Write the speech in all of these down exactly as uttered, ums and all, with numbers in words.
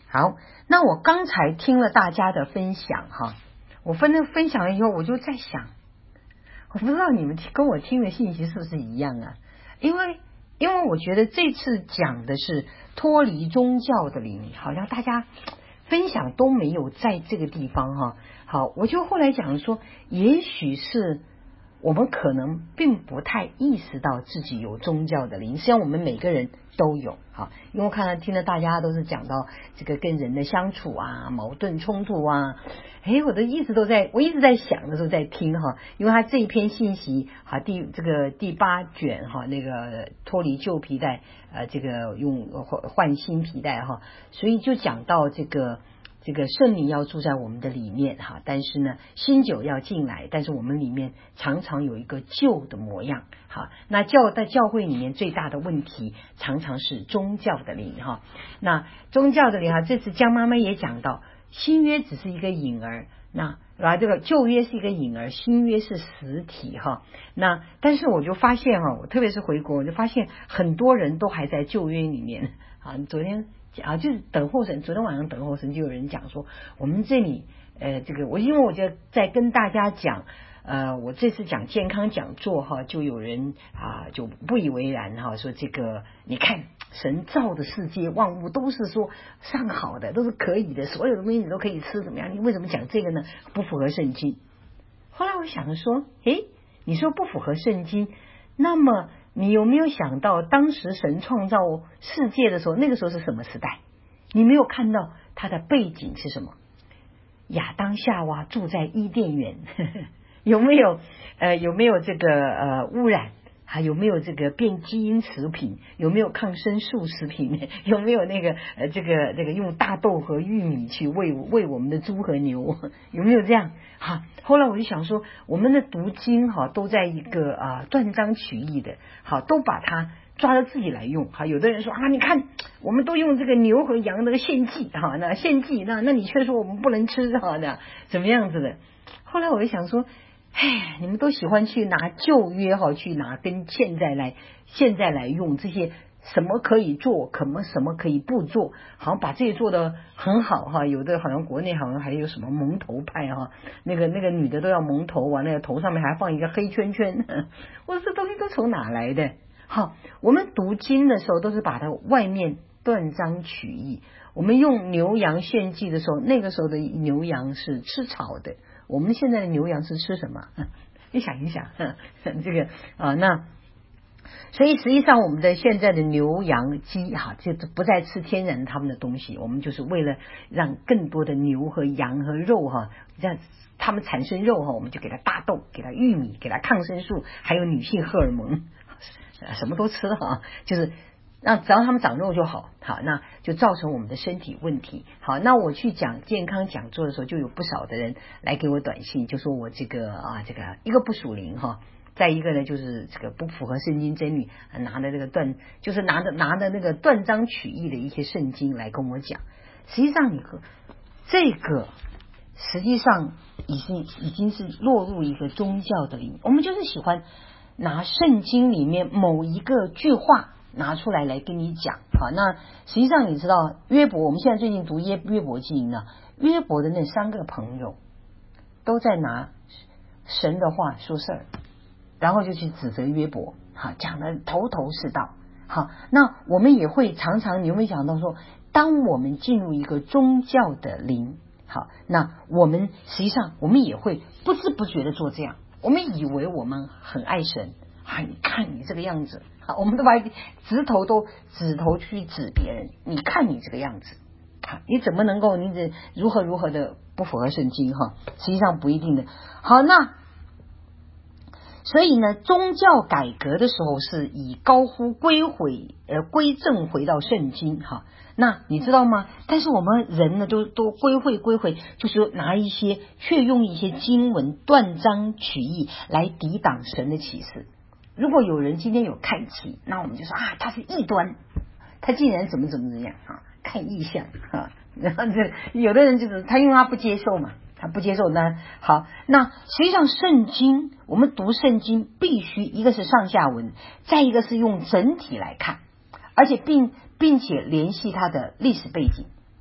好，那我刚才听了大家的分享哈，我分了分享了以后，我就在想，我不知道你们跟我听的信息是不是一样啊？因为因为我觉得这次讲的是脱离宗教的灵，好像大家分享都没有在这个地方哈。好，我就后来讲说，也许是我们可能并不太意识到自己有宗教的灵，实际上我们每个人都有哈。因为我看到听了大家都是讲到这个跟人的相处啊、矛盾冲突啊，哎，我都一直都在，我一直在想的时候在听哈，因为他这一篇信息哈，第这个第八卷哈，那个脱离旧皮带，呃，这个用换换新皮带哈，所以就讲到这个。这个圣灵要住在我们的里面哈，但是呢，新酒要进来，但是我们里面常常有一个旧的模样哈。那教在教会里面最大的问题，常常是宗教的灵哈。那宗教的灵哈，这次江妈妈也讲到，新约只是一个影儿，那啊这个旧约是一个影儿，新约是实体哈。那但是我就发现哈，我特别是回国，我就发现很多人都还在旧约里面啊。昨天。啊，就是等候神。昨天晚上等候神就有人讲说，我们这里呃，这个我因为我就在跟大家讲，呃，我这次讲健康讲座哈，就有人啊就不以为然哈，说这个你看神造的世界万物都是说上好的，都是可以的，所有的东西你都可以吃，怎么样？你为什么讲这个呢？不符合圣经。后来我想说，诶，你说不符合圣经，那么。你有没有想到当时神创造世界的时候，那个时候是什么时代？你没有看到它的背景是什么？亚当夏娃住在伊甸园，呵呵有没有呃有没有这个呃污染？还有没有这个变基因食品？有没有抗生素食品？有没有那个呃这个这个用大豆和玉米去喂喂我们的猪和牛？有没有这样？哈，后来我就想说，我们的读经哈都在一个啊断章取义的，好都把它抓着自己来用。哈，有的人说啊，你看我们都用这个牛和羊那个献祭哈，那献祭那那你却说我们不能吃哈，那怎么样子的？后来我就想说。哎，你们都喜欢去拿旧约哈，去拿跟现在来现在来用这些什么可以做，什么什么可以不做，好像把这些做得很好哈。有的好像国内好像还有什么蒙头派哈，那个那个女的都要蒙头啊，那个头上面还放一个黑圈圈。我说这东西都从哪来的？好，我们读经的时候都是把它外面断章取义。我们用牛羊献祭的时候，那个时候的牛羊是吃草的。我们现在的牛羊是吃什么？你想一想，这个啊，那所以实际上我们的现在的牛羊鸡哈，这不再吃天然他们的东西，我们就是为了让更多的牛和羊和肉哈，让他们产生肉哈，我们就给它大豆，给它玉米，给它抗生素，还有女性荷尔蒙，什么都吃哈，就是。那只要他们长肉就好，好，那就造成我们的身体问题。好，那我去讲健康讲座的时候，就有不少的人来给我短信，就说我这个啊，这个一个不属灵哈，再一个呢就是这个不符合圣经真理，拿的这个断，就是拿着拿的那个断章取义的一些圣经来跟我讲。实际上你和这个实际上已经已经是落入一个宗教的灵，我们就是喜欢拿圣经里面某一个句话。拿出来来跟你讲，好，那实际上你知道约伯，我们现在最近读约约伯记呢，约伯的那三个朋友都在拿神的话说事儿，然后就去指责约伯，好，讲的头头是道。好，那我们也会常常，你有没有想到说，当我们进入一个宗教的灵，好，那我们实际上我们也会不知不觉的做这样，我们以为我们很爱神。啊！你看你这个样子，啊，我们都把指头都指头去指别人。你看你这个样子，啊，你怎么能够你这如何如何的不符合圣经哈？实际上不一定的。好，那所以呢，宗教改革的时候是以高呼归回呃归正回到圣经哈。那你知道吗？但是我们人呢，都都归回归回，就是拿一些却用一些经文断章取义来抵挡神的启示。如果有人今天有看齐，那我们就说啊，他是异端，他竟然怎么怎么怎么样啊，看异象啊，然后这有的人就是他因为他不接受嘛，他不接受呢。好，那实际上圣经，我们读圣经必须一个是上下文，再一个是用整体来看，而且并并且联系它的历史背景。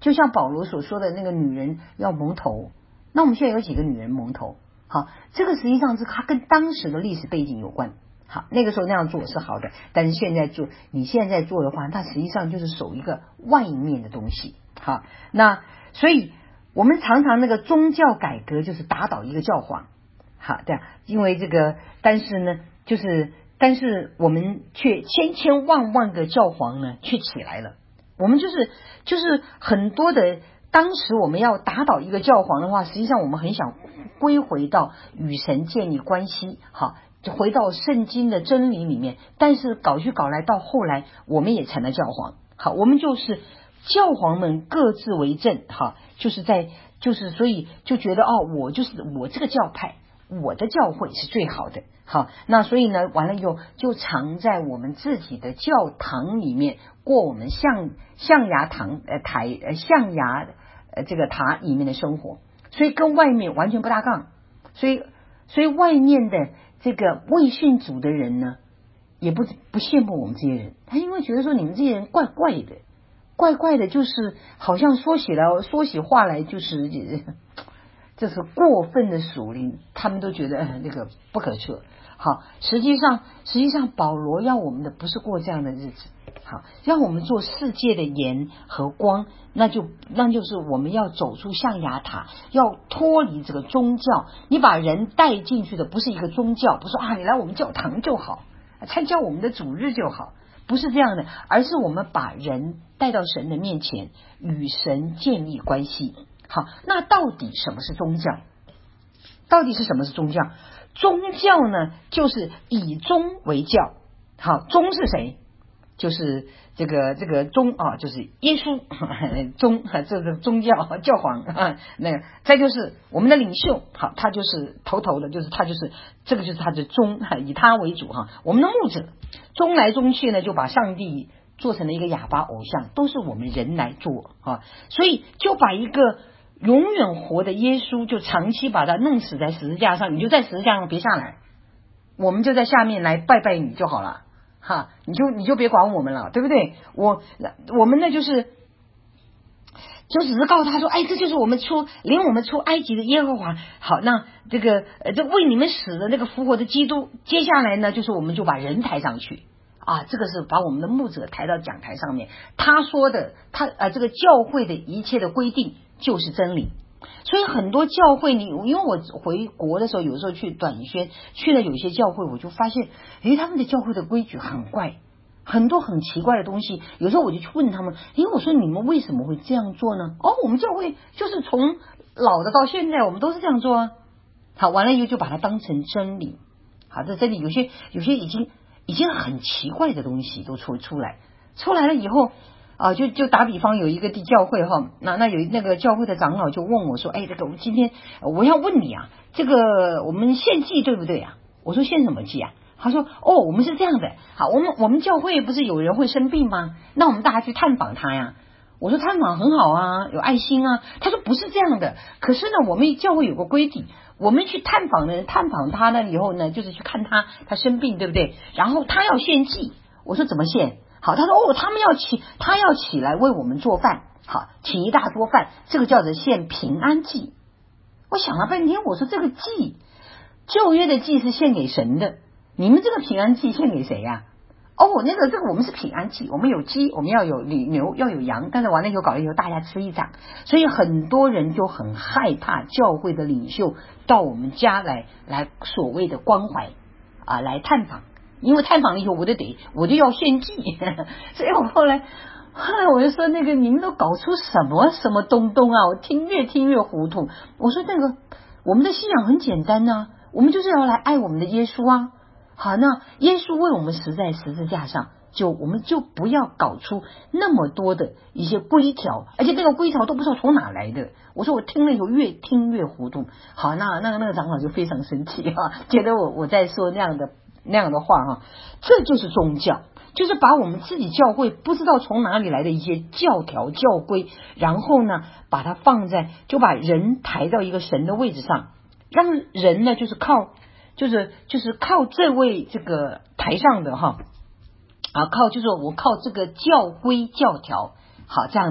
就像保罗所说的那个女人要蒙头，那我们现在有几个女人蒙头？好，这个实际上是它跟当时的历史背景有关。好，那个时候那样做是好的，但是现在做，你现在做的话，它实际上就是守一个外面的东西。好，那所以我们常常那个宗教改革就是打倒一个教皇。好，对，因为这个，但是呢，就是但是我们却千千万万个教皇呢却起来了。我们就是就是很多的，当时我们要打倒一个教皇的话，实际上我们很想归回到与神建立关系，好，就回到圣经的真理里面。但是搞去搞来，到后来我们也成了教皇。好，我们就是教皇们各自为政，哈，就是在就是所以就觉得哦，我就是我这个教派，我的教会是最好的。好，那所以呢，完了以后就常在我们自己的教堂里面过我们象象牙堂呃台呃象牙呃这个塔里面的生活，所以跟外面完全不搭杠。所以所以外面的这个未信主的人呢，也不不羡慕我们这些人，他因为觉得说你们这些人怪怪的，怪怪的，就是好像说起来说起话来就是这是过分的属灵，他们都觉得、呃、那个不可测。好，实际上实际上保罗要我们的不是过这样的日子，好，让我们做世界的盐和光，那就那就是我们要走出象牙塔，要脱离这个宗教。你把人带进去的不是一个宗教，不是啊，你来我们教堂就好，参加我们的主日就好，不是这样的，而是我们把人带到神的面前，与神建立关系。好，那到底什么是宗教？到底是什么是宗教？宗教呢，就是以宗为教。好，宗是谁？就是这个这个宗啊，就是耶稣宗，这个宗教教皇啊。那个再就是我们的领袖，好，他就是头头的，就是他就是这个就是他的宗，以他为主哈。我们的牧者宗来宗去呢，就把上帝做成了一个哑巴偶像，都是我们人来做啊，所以就把一个永远活的耶稣就长期把他弄死在十字架上，你就在十字架上别下来，我们就在下面来拜拜你就好了哈，你就你就别管我们了，对不对？我我们呢就是就只是告诉他说，哎，这就是我们出领我们出埃及的耶和华。好，那这个呃这为你们死的那个复活的基督，接下来呢就是我们就把人抬上去啊，这个是把我们的牧者抬到讲台上面，他说的他呃这个教会的一切的规定就是真理。所以很多教会，你因为我回国的时候，有时候去短宣，去了有些教会，我就发现，诶，他们的教会的规矩很怪，很多很奇怪的东西。有时候我就去问他们，诶，我说你们为什么会这样做呢？哦，我们教会就是从老的到现在，我们都是这样做啊。好，完了以后就把它当成真理。好，在这里有些有些已经已经很奇怪的东西都出出来，出来了以后。啊，就就打比方，有一个地教会哈，那那有那个教会的长老就问我说，哎，这个我们今天我要问你啊，这个我们献祭对不对啊？我说献什么祭啊？他说哦，我们是这样的，好，我们我们教会不是有人会生病吗？那我们大家去探访他呀。我说探访很好啊，有爱心啊。他说不是这样的，可是呢，我们教会有个规定，我们去探访的人探访他呢以后呢，就是去看他他生病对不对？然后他要献祭，我说怎么献？好，他说哦，他们要起，他要起来为我们做饭，好，请一大桌饭，这个叫做献平安祭。我想了半天，我说这个祭，旧约的祭是献给神的，你们这个平安祭献给谁呀、啊？哦，那个这个我们是平安祭，我们有鸡，我们要有牛，要有羊，但是完了以后搞了以后大家吃一场，所以很多人就很害怕教会的领袖到我们家来来所谓的关怀啊，来探访。因为探访了以后，我就得我就要献祭，所以我后来后来我就说，那个你们都搞出什么什么东东啊！我听越听越糊涂。我说那个我们的信仰很简单啊，我们就是要来爱我们的耶稣啊。好，那耶稣为我们死在十字架上，就我们就不要搞出那么多的一些规条，而且那个规条都不知道从哪来的。我说我听了以后越听越糊涂。好，那那个那个长老就非常生气哈、啊，觉得我我在说那样的。那样的话哈，这就是宗教，就是把我们自己教会不知道从哪里来的一些教条教规，然后呢把它放在，就把人抬到一个神的位置上，让人呢就是靠就是就是靠这位这个台上的哈啊靠就是我靠这个教规教条，好这样子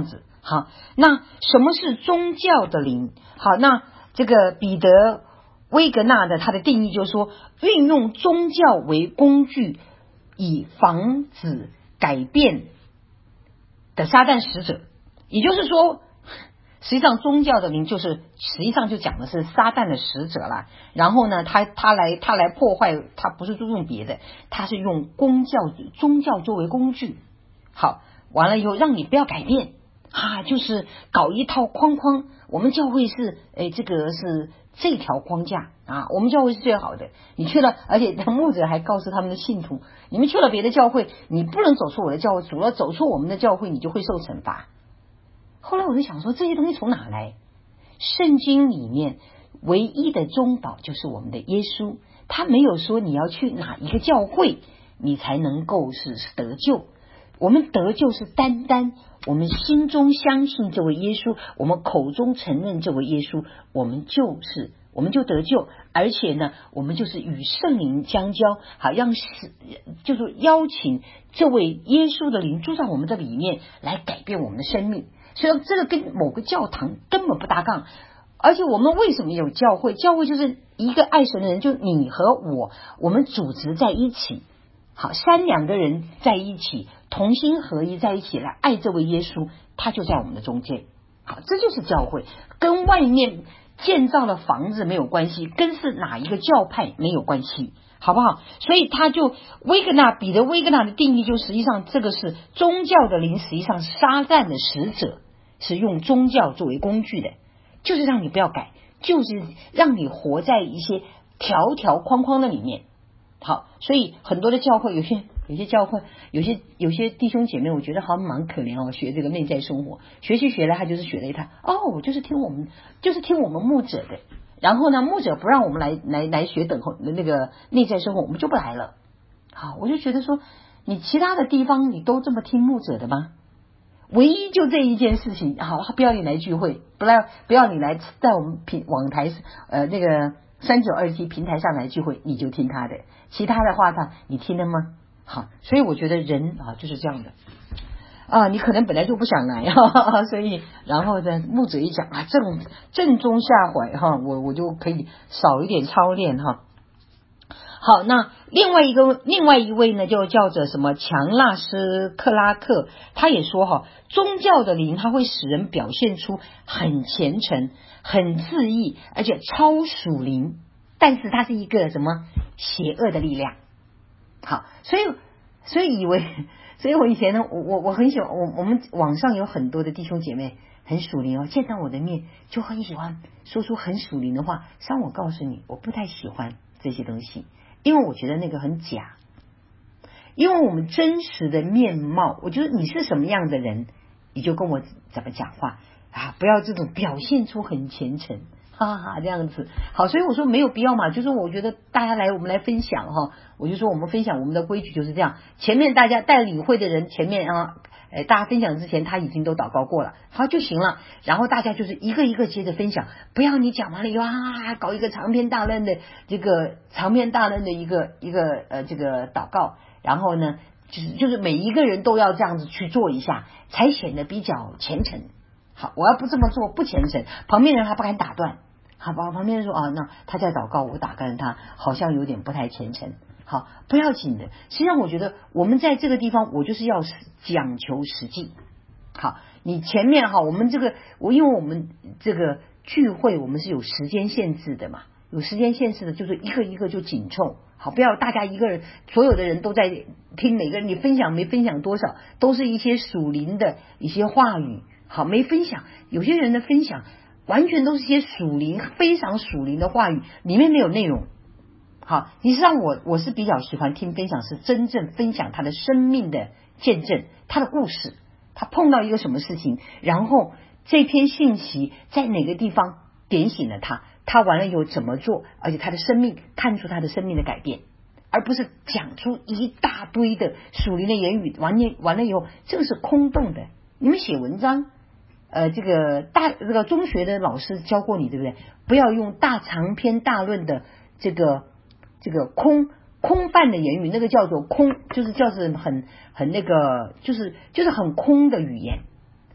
好，那什么是宗教的灵？好，那这个彼得威格纳的他的定义就是说，运用宗教为工具，以防止改变的撒旦使者。也就是说，实际上宗教的灵就是实际上就讲的是撒旦的使者啦。然后呢，他他来他来破坏，他不是注重别的，他是用宗教宗教作为工具。好，完了以后让你不要改变啊，就是搞一套框框。我们教会是诶，这个是这条框架啊，我们教会是最好的。你去了，而且牧者还告诉他们的信徒，你们去了别的教会，你不能走出我的教会，除了走出我们的教会，你就会受惩罚。后来我就想说，这些东西从哪来？圣经里面唯一的中保就是我们的耶稣，他没有说你要去哪一个教会你才能够是得救。我们得救是单单我们心中相信这位耶稣，我们口中承认这位耶稣，我们就是我们就得救。而且呢，我们就是与圣灵相交，好让就是邀请这位耶稣的灵住在我们的里面，来改变我们的生命。所以这个跟某个教堂根本不搭杠。而且我们为什么有教会？教会就是一个爱神的人，就你和我，我们组织在一起，好，三两个人在一起，同心合一在一起来爱这位耶稣，他就在我们的中间。好，这就是教会，跟外面建造的房子没有关系，跟是哪一个教派没有关系，好不好？所以他就威格纳彼得威格纳的定义就实际上这个是宗教的灵，实际上撒旦的使者，是用宗教作为工具的，就是让你不要改，就是让你活在一些条条框框的里面。好，所以很多的教会，有些有些教会，有些有些弟兄姐妹，我觉得好像蛮可怜哦。学这个内在生活，学习学了，他就是学了一套。哦，我就是听我们，就是听我们牧者的。然后呢，牧者不让我们来来来学等候那个内在生活，我们就不来了。好，我就觉得说，你其他的地方你都这么听牧者的吗？唯一就这一件事情，好，他不要你来聚会，不要不要你来在我们平网台呃那个三九二七平台上来聚会，你就听他的，其他的话他你听了吗？好，所以我觉得人啊就是这样的啊，你可能本来就不想来哈，所以然后呢牧者一讲啊，正正中下怀哈，我我就可以少一点操练哈。好，那另外一个另外一位呢，就叫做什么强纳斯克拉克，他也说哈，宗教的灵它会使人表现出很虔诚、很自义，而且超属灵，但是它是一个什么邪恶的力量。好，所以所以以为，所以我以前呢，我我我很喜欢我我们网上有很多的弟兄姐妹很属灵哦，见到我的面就很喜欢说出很属灵的话。像我告诉你，我不太喜欢这些东西。因为我觉得那个很假，因为我们真实的面貌，我觉得你是什么样的人，你就跟我怎么讲话啊，不要这种表现出很虔诚，哈哈这样子。好，所以我说没有必要嘛，就是我觉得大家来我们来分享哈，我就说我们分享我们的规矩就是这样，前面大家带理会的人前面啊。呃，大家分享之前他已经都祷告过了，好就行了。然后大家就是一个一个接着分享，不要你讲完了以后啊，搞一个长篇大论的这个长篇大论的一个一个呃这个祷告，然后呢，就是就是每一个人都要这样子去做一下，才显得比较虔诚。好，我要不这么做不虔诚，旁边人还不敢打断。好吧，旁边人说啊，那他在祷告，我打断他，好像有点不太虔诚。好，不要紧的。实际上我觉得我们在这个地方，我就是要讲求实际。好，你前面哈，我们这个我因为我们这个聚会，我们是有时间限制的嘛，有时间限制的，就是一个一个就紧凑。好，不要大家一个人，所有的人都在听，每个人你分享没分享多少，都是一些属灵的一些话语。好，没分享，有些人的分享完全都是一些属灵非常属灵的话语，里面没有内容。好，其实上我我是比较喜欢听分享，是真正分享他的生命的见证，他的故事，他碰到一个什么事情，然后这篇信息在哪个地方点醒了他，他完了以后怎么做，而且他的生命看出他的生命的改变，而不是讲出一大堆的属灵的言语，完了完了以后这个是空洞的。你们写文章呃，这个大这个中学的老师教过你，对不对？不要用大长篇大论的这个这个空空泛的言语，那个叫做空，就是叫做很很那个，就是就是很空的语言。好，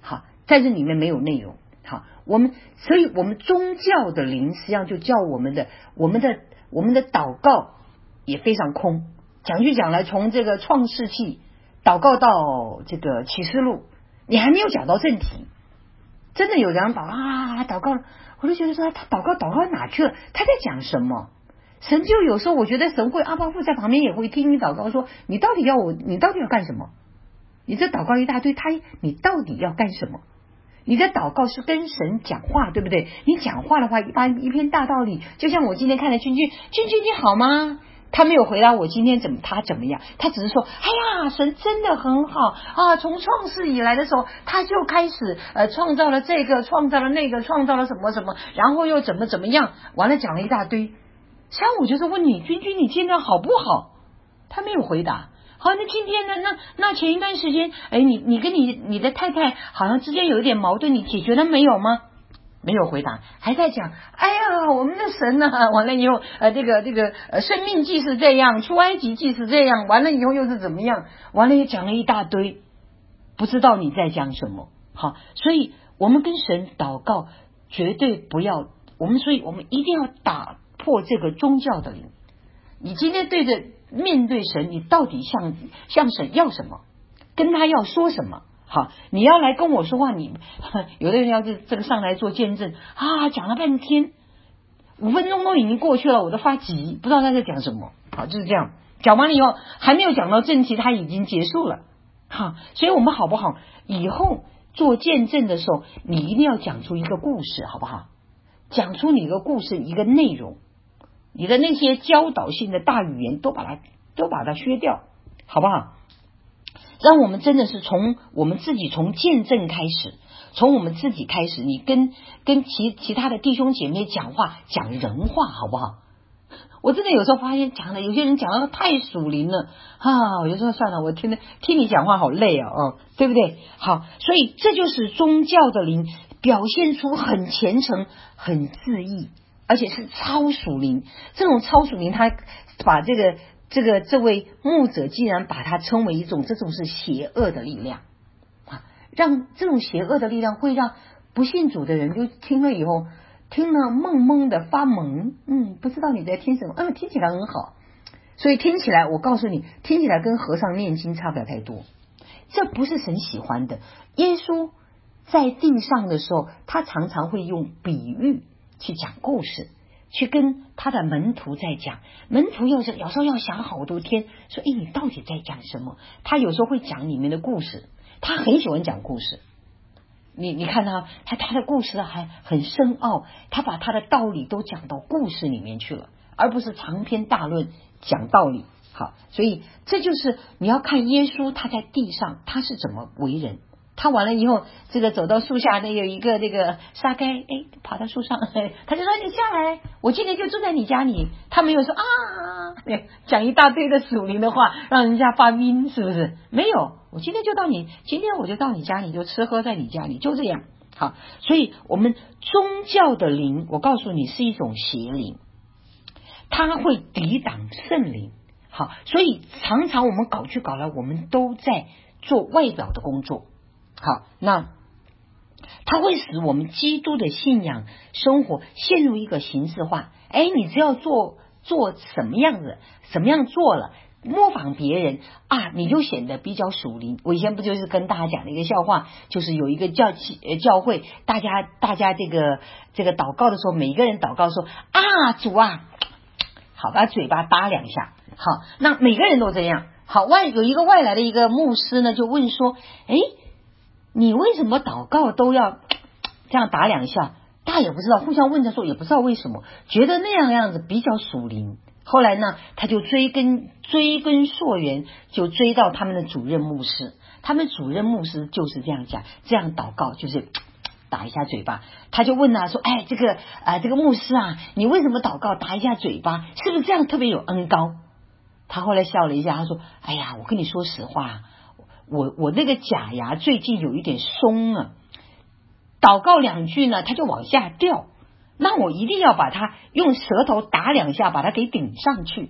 在这里面没有内容。好，我们所以我们宗教的灵实际上就叫我们的我们的我们的祷告也非常空。讲句讲来，从这个创世纪祷告到这个启示录，你还没有讲到正题。真的有人祷啊祷告，我就觉得说他祷告祷告哪去了？他在讲什么？神就有时候我觉得神会阿爸父在旁边也会听你祷告，说你到底要我，你到底要干什么？你这祷告一大堆，他你到底要干什么？你的祷告是跟神讲话，对不对？你讲话的话，一般一篇大道理，就像我今天看的君君，君君你好吗？他没有回答我今天怎么他怎么样，他只是说，哎呀，神真的很好啊！从创世以来的时候，他就开始呃创造了这个，创造了那个，创造了什么什么，然后又怎么怎么样，完了讲了一大堆。像我就是问你，君君你今天好不好？他没有回答。好，那今天呢？那那前一段时间，哎，你你跟你你的太太好像之间有一点矛盾，你解决了没有吗？没有回答，还在讲，哎呀，我们的神呢、啊？完了以后，呃，这个这个呃，生命记是这样，出埃及记是这样，完了以后又是怎么样？完了也讲了一大堆，不知道你在讲什么。好，所以我们跟神祷告，绝对不要我们，所以我们一定要打破这个宗教的灵。你今天对着面对神，你到底向向神要什么？跟他要说什么？好，你要来跟我说话，你有的人要这这个上来做见证啊，讲了半天，五分钟都已经过去了，我都发急，不知道他在讲什么。好，就是这样，讲完了以后还没有讲到正题，他已经结束了。好，所以我们好不好？以后做见证的时候，你一定要讲出一个故事，好不好？讲出你一个故事，一个内容，你的那些教导性的大语言都把它都把它削掉，好不好？让我们真的是从我们自己从见证开始，从我们自己开始，你跟跟其其他的弟兄姐妹讲话，讲人话，好不好？我真的有时候发现讲的有些人讲的太属灵了啊，我就说算了，我听的听你讲话好累啊，哦，对不对？好，所以这就是宗教的灵表现出很虔诚、很自义，而且是超属灵。这种超属灵，他把这个。这个这位牧者竟然把它称为一种，这种是邪恶的力量啊！让这种邪恶的力量会让不信主的人就听了以后，听了蒙蒙的发懵，嗯，不知道你在听什么，嗯，听起来很好，所以听起来，我告诉你，听起来跟和尚念经差不了太多。这不是神喜欢的。耶稣在地上的时候，他常常会用比喻去讲故事。去跟他的门徒在讲，门徒有时有时候要想好多天，说，诶，你到底在讲什么？他有时候会讲里面的故事，他很喜欢讲故事。你你看他，他他的故事还很深奥，他把他的道理都讲到故事里面去了，而不是长篇大论讲道理。好，所以这就是你要看耶稣他在地上他是怎么为人。他完了以后，这个走到树下，那有一个那个撒该，哎，跑到树上，他就说你下来，我今天就住在你家里。他没有说啊，讲一大堆的属灵的话，让人家发晕，是不是？没有，我今天就到你，今天我就到你家里，就吃喝在你家里，就这样。好，所以我们宗教的灵，我告诉你是一种邪灵，它会抵挡圣灵。好，所以常常我们搞去搞来，我们都在做外表的工作。好，那它会使我们基督的信仰生活陷入一个形式化。哎，你只要做做什么样子，什么样做了，模仿别人啊，你就显得比较属灵。我以前不就是跟大家讲的一个笑话，就是有一个教呃教会，大家大家这个这个祷告的时候，每一个人祷告说啊，主啊，好，把嘴巴搭两下。好，那每个人都这样。好，外有一个外来的一个牧师呢，就问说，哎。你为什么祷告都要这样打两下？大家也不知道，互相问着说也不知道为什么，觉得那样样子比较属灵。后来呢，他就追根追根溯源，就追到他们的主任牧师。他们主任牧师就是这样讲，这样祷告就是打一下嘴巴。他就问他说：“哎，这个啊、呃，这个牧师啊，你为什么祷告打一下嘴巴？是不是这样特别有恩膏？”他后来笑了一下，他说：“哎呀，我跟你说实话。”我我那个假牙最近有一点松了，祷告两句呢，它就往下掉，那我一定要把它用舌头打两下，把它给顶上去。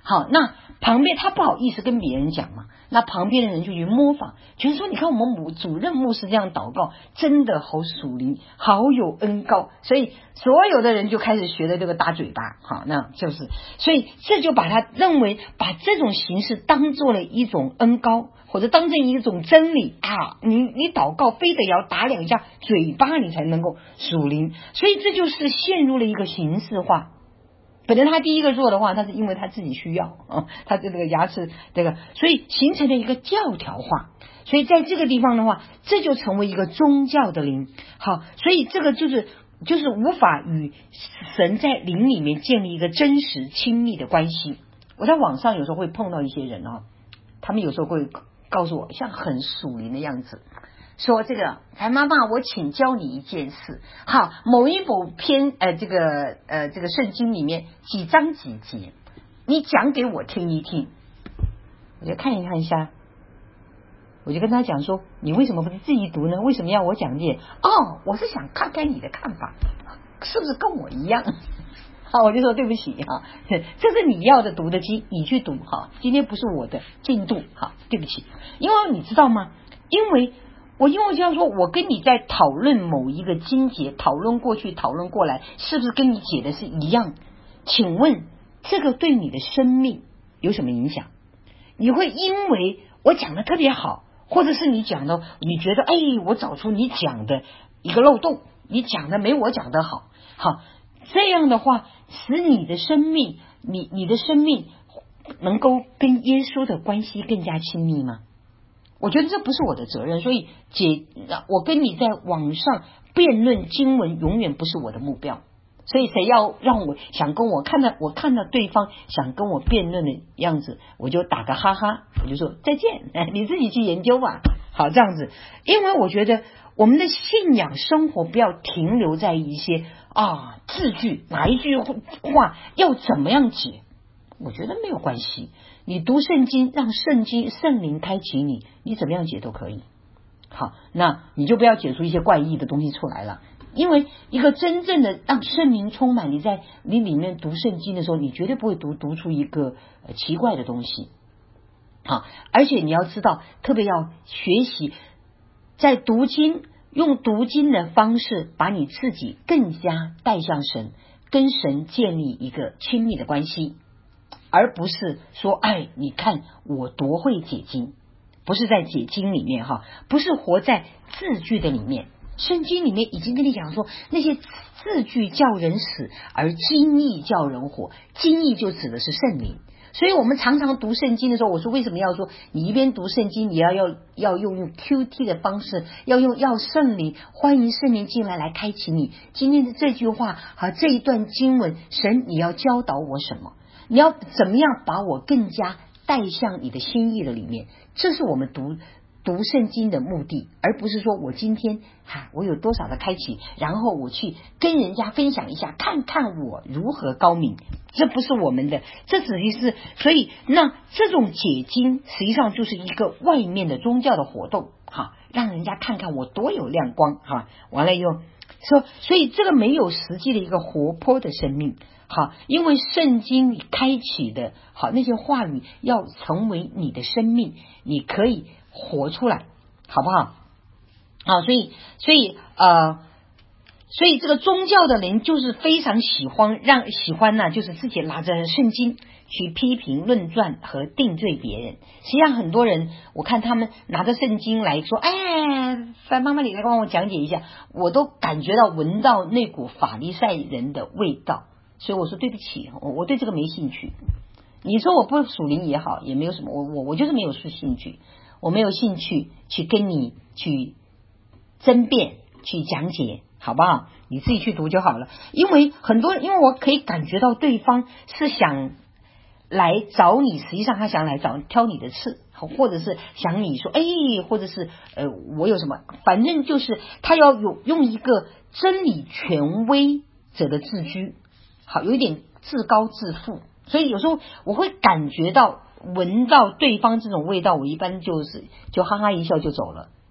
好，那旁边他不好意思跟别人讲嘛，那旁边的人就去模仿，觉得说你看我们母主任牧师这样祷告，真的好属灵，好有恩膏，所以所有的人就开始学的这个大嘴巴，好，那就是所以这就把他认为把这种形式当做了一种恩膏，或者当成一种真理啊，你你祷告非得要打两下嘴巴你才能够属灵，所以这就是陷入了一个形式化。本来他第一个做的话，他是因为他自己需要啊，他这个牙齿这个，所以形成了一个教条化。所以在这个地方的话，这就成为一个宗教的灵。好，所以这个就是就是无法与神在灵里面建立一个真实亲密的关系。我在网上有时候会碰到一些人啊，他们有时候会告诉我像很属灵的样子，说这个哎妈妈，我请教你一件事。好，某一部篇呃这个呃这个圣经里面几章几节，你讲给我听一听。我就看一看一下，我就跟他讲说，你为什么不是自己读呢？为什么要我讲解？哦，我是想看看你的看法是不是跟我一样。好，我就说对不起哈，这是你要的读的经，你去读哈，今天不是我的进度哈，对不起。因为你知道吗？因为我因为这样说，我跟你在讨论某一个经节，讨论过去，讨论过来，是不是跟你解的是一样？请问这个对你的生命有什么影响？你会因为我讲的特别好，或者是你讲的，你觉得哎，我找出你讲的一个漏洞，你讲的没我讲的好，好，这样的话，使你的生命，你你的生命能够跟耶稣的关系更加亲密吗？我觉得这不是我的责任，所以解我跟你在网上辩论经文永远不是我的目标。所以谁要让我想跟我看到我看到对方想跟我辩论的样子，我就打个哈哈，我就说再见，哎，你自己去研究吧。好，这样子，因为我觉得我们的信仰生活不要停留在一些啊字句，哪一句话要怎么样解，我觉得没有关系。你读圣经，让圣经圣灵开启你，你怎么样解都可以。好，那你就不要解出一些怪异的东西出来了。因为一个真正的让圣灵充满，你在你里面读圣经的时候，你绝对不会读读出一个、呃、奇怪的东西。好，而且你要知道，特别要学习在读经，用读经的方式把你自己更加带向神，跟神建立一个亲密的关系，而不是说哎，你看我多会解经，不是在解经里面哈，不是活在字句的里面。圣经里面已经跟你讲说，那些字句叫人死，而经义叫人活。经义就指的是圣灵，所以我们常常读圣经的时候，我说为什么要说你一边读圣经，你要要要用用 Q T 的方式，要用要圣灵，欢迎圣灵进来来开启你。今天的这句话和这一段经文，神你要教导我什么？你要怎么样把我更加带向你的心意的里面？这是我们读读圣经的目的，而不是说我今天哈我有多少的开启，然后我去跟人家分享一下，看看我如何高明。这不是我们的，这只是所以那这种解经实际上就是一个外面的宗教的活动哈，让人家看看我多有亮光哈。完了以后说，所以这个没有实际的一个活泼的生命。好，因为圣经里开启的好那些话语要成为你的生命，你可以活出来，好不好？好，所以所以呃，所以这个宗教的人就是非常喜欢让喜欢呢、啊，就是自己拿着圣经去批评、论断和定罪别人。实际上很多人，我看他们拿着圣经来说，哎，范妈妈你来帮我讲解一下，我都感觉到闻到那股法利赛人的味道。所以我说对不起，我我对这个没兴趣。你说我不属灵也好，也没有什么，我我我就是没有兴趣，我没有兴趣去跟你去争辩、去讲解，好不好？你自己去读就好了。因为很多，因为我可以感觉到对方是想来找你，实际上他想来找挑你的刺，或者是想你说，哎，或者是呃，我有什么，反正就是他要有用一个真理权威者的自居。好，有一点自高自负，所以有时候我会感觉到闻到对方这种味道，我一般就是就哈哈一笑就走了。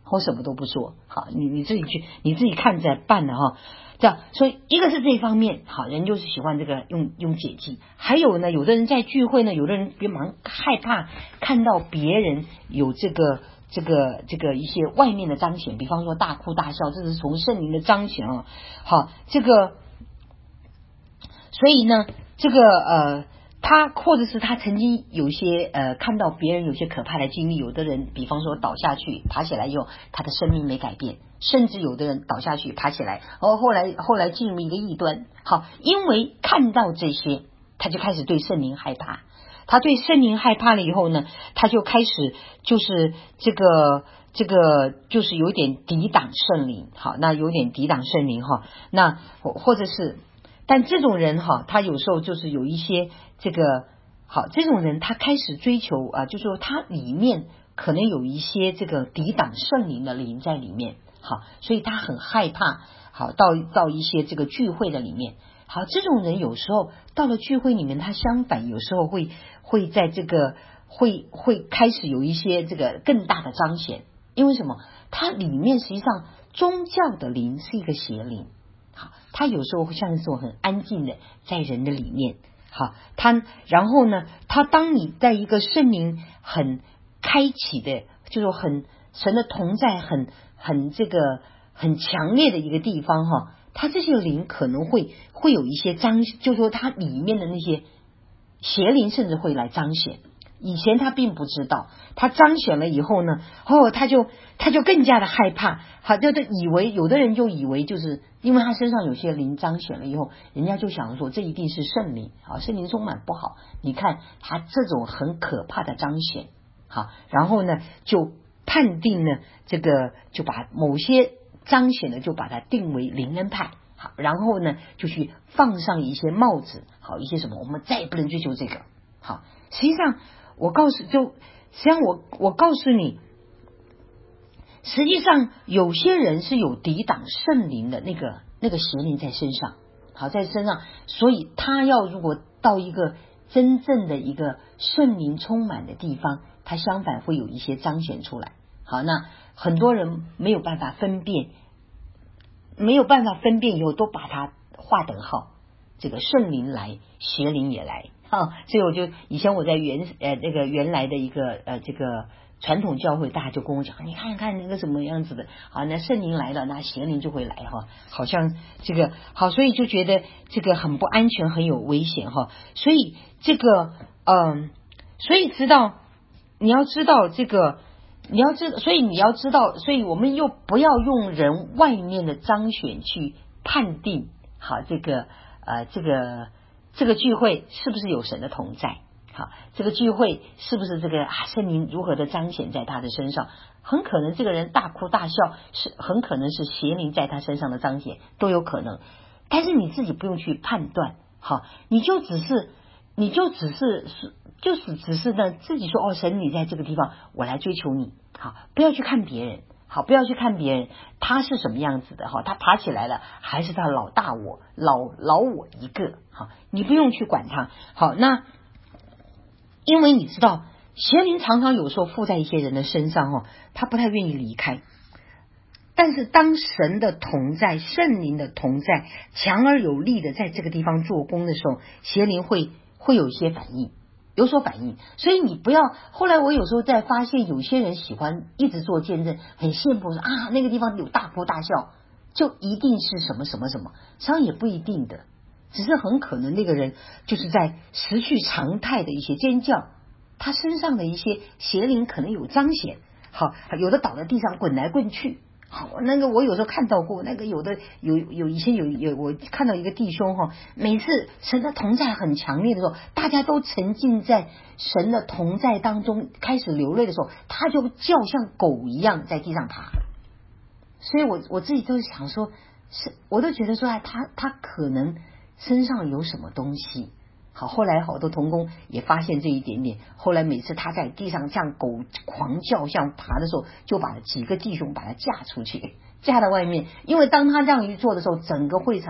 我什么都不说，好，你你自己去，你自己看着办的哈。这样，所以一个是这一方面，好人就是喜欢这个用用解剂。还有呢，有的人在聚会呢，有的人别忙害怕看到别人有这个这个这个一些外面的彰显，比方说大哭大笑，这是从圣灵的彰显啊。好，这个，所以呢，这个呃。他或者是他曾经有些呃看到别人有些可怕的经历，有的人比方说倒下去爬起来以后他的生命没改变，甚至有的人倒下去爬起来哦后来后来进入一个异端。好，因为看到这些他就开始对圣灵害怕，他对圣灵害怕了以后呢，他就开始就是这个这个就是有点抵挡圣灵。好，那有点抵挡圣灵哈，那或者是但这种人哈，他有时候就是有一些这个好，这种人他开始追求啊，就是说他里面可能有一些这个抵挡圣灵的灵在里面，好，所以他很害怕。好，到到一些这个聚会的里面，好，这种人有时候到了聚会里面，他相反有时候会会在这个会会开始有一些这个更大的彰显，因为什么？他里面实际上宗教的灵是一个邪灵。好，他有时候会像这种很安静的在人的里面。好，他然后呢，他当你在一个圣灵很开启的，就是很神的同在很很这个很强烈的一个地方哈，他这些灵可能会会有一些彰，就是说他里面的那些邪灵甚至会来彰显。以前他并不知道，他彰显了以后呢，哦，他就他就更加的害怕，好，就是以为有的人就以为就是因为他身上有些灵彰显了以后，人家就想说这一定是圣灵，好，圣灵充满不好，你看他这种很可怕的彰显，好，然后呢就判定呢这个就把某些彰显的就把它定为灵恩派。好，然后呢就去放上一些帽子，好，一些什么我们再也不能追求这个。好，实际上我告诉就实际上我我告诉你，实际上有些人是有抵挡圣灵的那个那个邪灵在身上，好，在身上，所以他要如果到一个真正的一个圣灵充满的地方，他相反会有一些彰显出来。好，那很多人没有办法分辨，没有办法分辨以后都把它划等号，这个圣灵来，邪灵也来。好，所以我就以前我在原呃那个原来的一个呃这个传统教会，大家就跟我讲，你看看那个什么样子的，好，那圣灵来了，那邪灵就会来哈，好像这个好，所以就觉得这个很不安全，很有危险哈，所以这个嗯、呃，所以知道你要知道这个。你要知道，所以你要知道，所以我们又不要用人外面的彰显去判定，好，这个呃，这个这个聚会是不是有神的同在？好，这个聚会是不是这个啊圣灵如何的彰显在他的身上？很可能这个人大哭大笑，是很可能是邪灵在他身上的彰显，都有可能。但是你自己不用去判断，好，你就只是，你就只是是。就是只是呢，自己说哦，神你在这个地方，我来追求你，好，不要去看别人，好，不要去看别人他是什么样子的哈，他爬起来了，还是他老大我老老我一个，好，你不用去管他，好，那因为你知道邪灵常常有时候附在一些人的身上哦，他不太愿意离开，但是当神的同在，圣灵的同在强而有力的在这个地方做工的时候，邪灵会会有一些反应。有所反应，所以你不要。后来我有时候在发现，有些人喜欢一直做见证，很羡慕说啊，那个地方有大哭大笑，就一定是什么什么什么，实际上也不一定的，只是很可能那个人就是在失去常态的一些尖叫，他身上的一些邪灵可能有彰显。好，有的倒在地上滚来滚去。好，那个我有时候看到过，那个有的有有以前有有我看到一个弟兄哈，每次神的同在很强烈的时候，大家都沉浸在神的同在当中，开始流泪的时候，他就叫像狗一样在地上爬。所以我我自己都想说，是我都觉得说，哎，他他可能身上有什么东西。好，后来好多同工也发现这一点点，后来每次他在地上像狗狂叫像爬的时候，就把几个弟兄把他架出去，架到外面，因为当他这样一做的时候，整个会场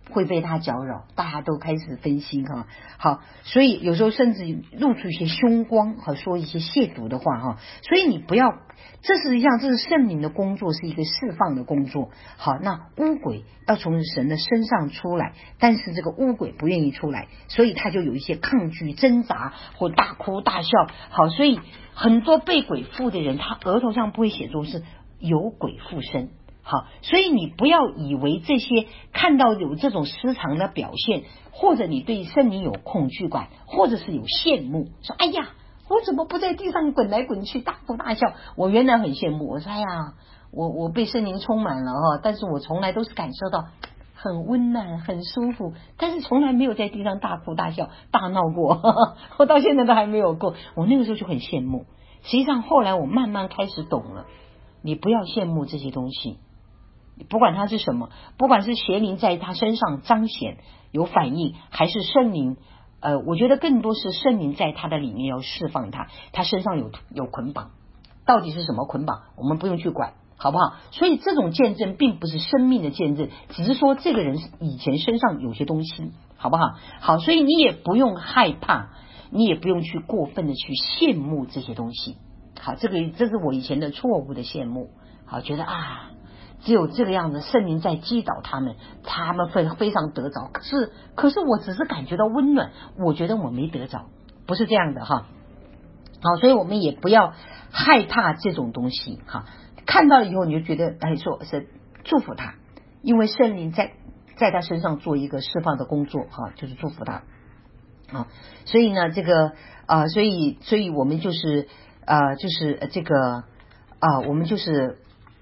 会被他搅扰，大家都开始分心哈。好，所以有时候甚至露出一些凶光和说一些亵渎的话哈。所以你不要，这实际上这是圣灵的工作，是一个释放的工作。好，那污鬼要从神的身上出来，但是这个污鬼不愿意出来，所以他就有一些抗拒、挣扎或大哭大笑。好，所以很多被鬼附的人，他额头上不会写作是有鬼附身。好，所以你不要以为这些看到有这种失常的表现，或者你对圣灵有恐惧感，或者是有羡慕，说哎呀，我怎么不在地上滚来滚去大哭大笑？我原来很羡慕，我说哎呀，我我被圣灵充满了哈，但是我从来都是感受到很温暖很舒服，但是从来没有在地上大哭大笑大闹过，呵呵，我到现在都还没有过。我那个时候就很羡慕，实际上后来我慢慢开始懂了，你不要羡慕这些东西，不管它是什么，不管是邪灵在他身上彰显有反应，还是圣灵，呃，我觉得更多是圣灵在他的里面要释放他，他身上有有捆绑，到底是什么捆绑，我们不用去管，好不好？所以这种见证并不是生命的见证，只是说这个人以前身上有些东西，好不好？好，所以你也不用害怕，你也不用去过分的去羡慕这些东西。好，这个这是我以前的错误的羡慕，好，觉得啊。只有这个样子，圣灵在击倒他们，他们非非常得着。可是，可是我只是感觉到温暖，我觉得我没得着，不是这样的哈。好，所以我们也不要害怕这种东西哈。看到了以后，你就觉得哎，说是祝福他，因为圣灵在在他身上做一个释放的工作哈，就是祝福他啊。所以呢，这个啊、呃，所以所以我们就是呃，就是这个啊、呃，我们就是。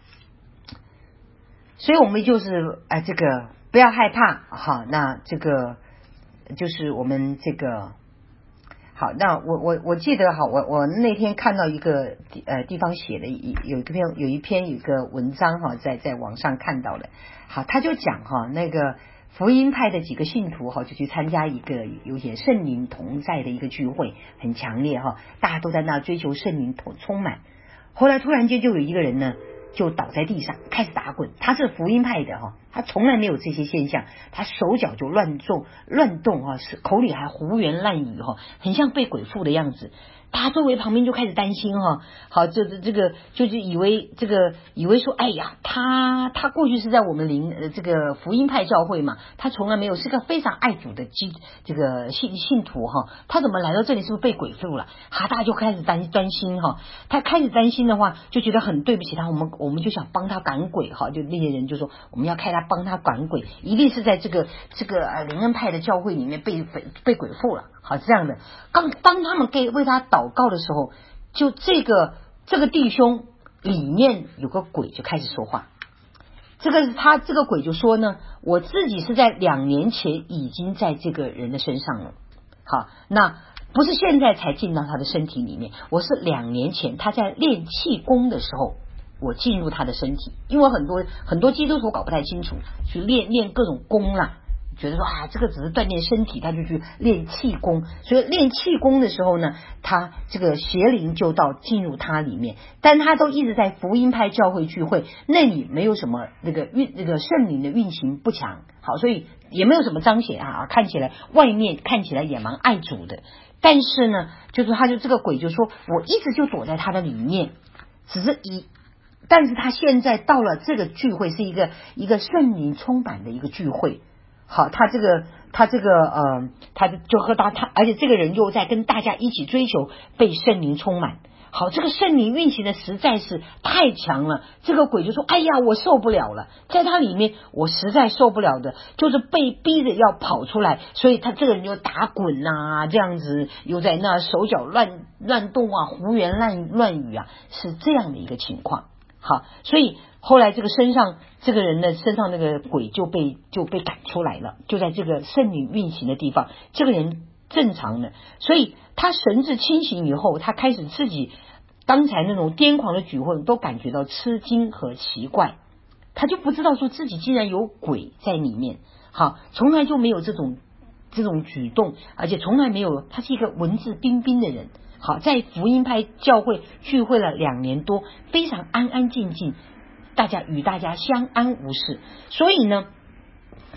所以我们就是哎、呃，这个不要害怕好，那这个就是我们这个好，那我我我记得好，我我那天看到一个呃地方写的一有一篇有一篇有一个文章哈，在在网上看到的，好，他就讲哈那个福音派的几个信徒哈，就去参加一个有些圣灵同在的一个聚会，很强烈哈，大家都在那追求圣灵同充满，后来突然间就有一个人呢。就倒在地上开始打滚，他是福音派的哈，他从来没有这些现象，他手脚就乱动乱动啊，口里还胡言乱语哈，很像被鬼附的样子。他周围旁边就开始担心哈，好，这这这个就是以为这个以为说，哎呀，他他过去是在我们灵呃这个福音派教会嘛，他从来没有是个非常爱主的基这个信信徒哈，他怎么来到这里是不是被鬼附了？哈，大家就开始担担心哈，他开始担心的话，就觉得很对不起他，我们我们就想帮他赶鬼哈，就那些人就说我们要开他帮他赶鬼，一定是在这个这个呃灵恩派的教会里面被被被鬼附了。好，这样的，刚当他们给为他祷告的时候，就这个这个弟兄里面有个鬼就开始说话。这个他这个鬼就说呢，我自己是在两年前已经在这个人的身上了。好，那不是现在才进到他的身体里面，我是两年前他在练气功的时候，我进入他的身体。因为很多很多基督徒搞不太清楚，去练练各种功啦。觉得说啊，这个只是锻炼身体，他就去练气功。所以练气功的时候呢，他这个邪灵就到进入他里面，但他都一直在福音派教会聚会，那里没有什么那个运那个圣灵的运行不强，好，所以也没有什么彰显啊，看起来外面看起来也蛮爱主的，但是呢，就是他就这个鬼就说，我一直就躲在他的里面，只是一。但是他现在到了这个聚会是一个一个圣灵充满的一个聚会。好，他这个他这个呃，他就和他他，而且这个人又在跟大家一起追求被圣灵充满。好，这个圣灵运行的实在是太强了。这个鬼就说：“哎呀，我受不了了，在他里面我实在受不了的，就是被逼着要跑出来。”所以他这个人就打滚啊，这样子又在那手脚乱乱动啊，胡言乱乱语啊，是这样的一个情况。好，所以后来这个身上这个人的身上那个鬼就被就被赶出来了，就在这个圣灵运行的地方，这个人正常的，所以他神志清醒以后，他开始自己刚才那种癫狂的举动都感觉到吃惊和奇怪，他就不知道说自己竟然有鬼在里面。好，从来就没有这种这种举动，而且从来没有，他是一个文质彬彬的人。好，在福音派教会聚会了两年多，非常安安静静，大家与大家相安无事。所以呢，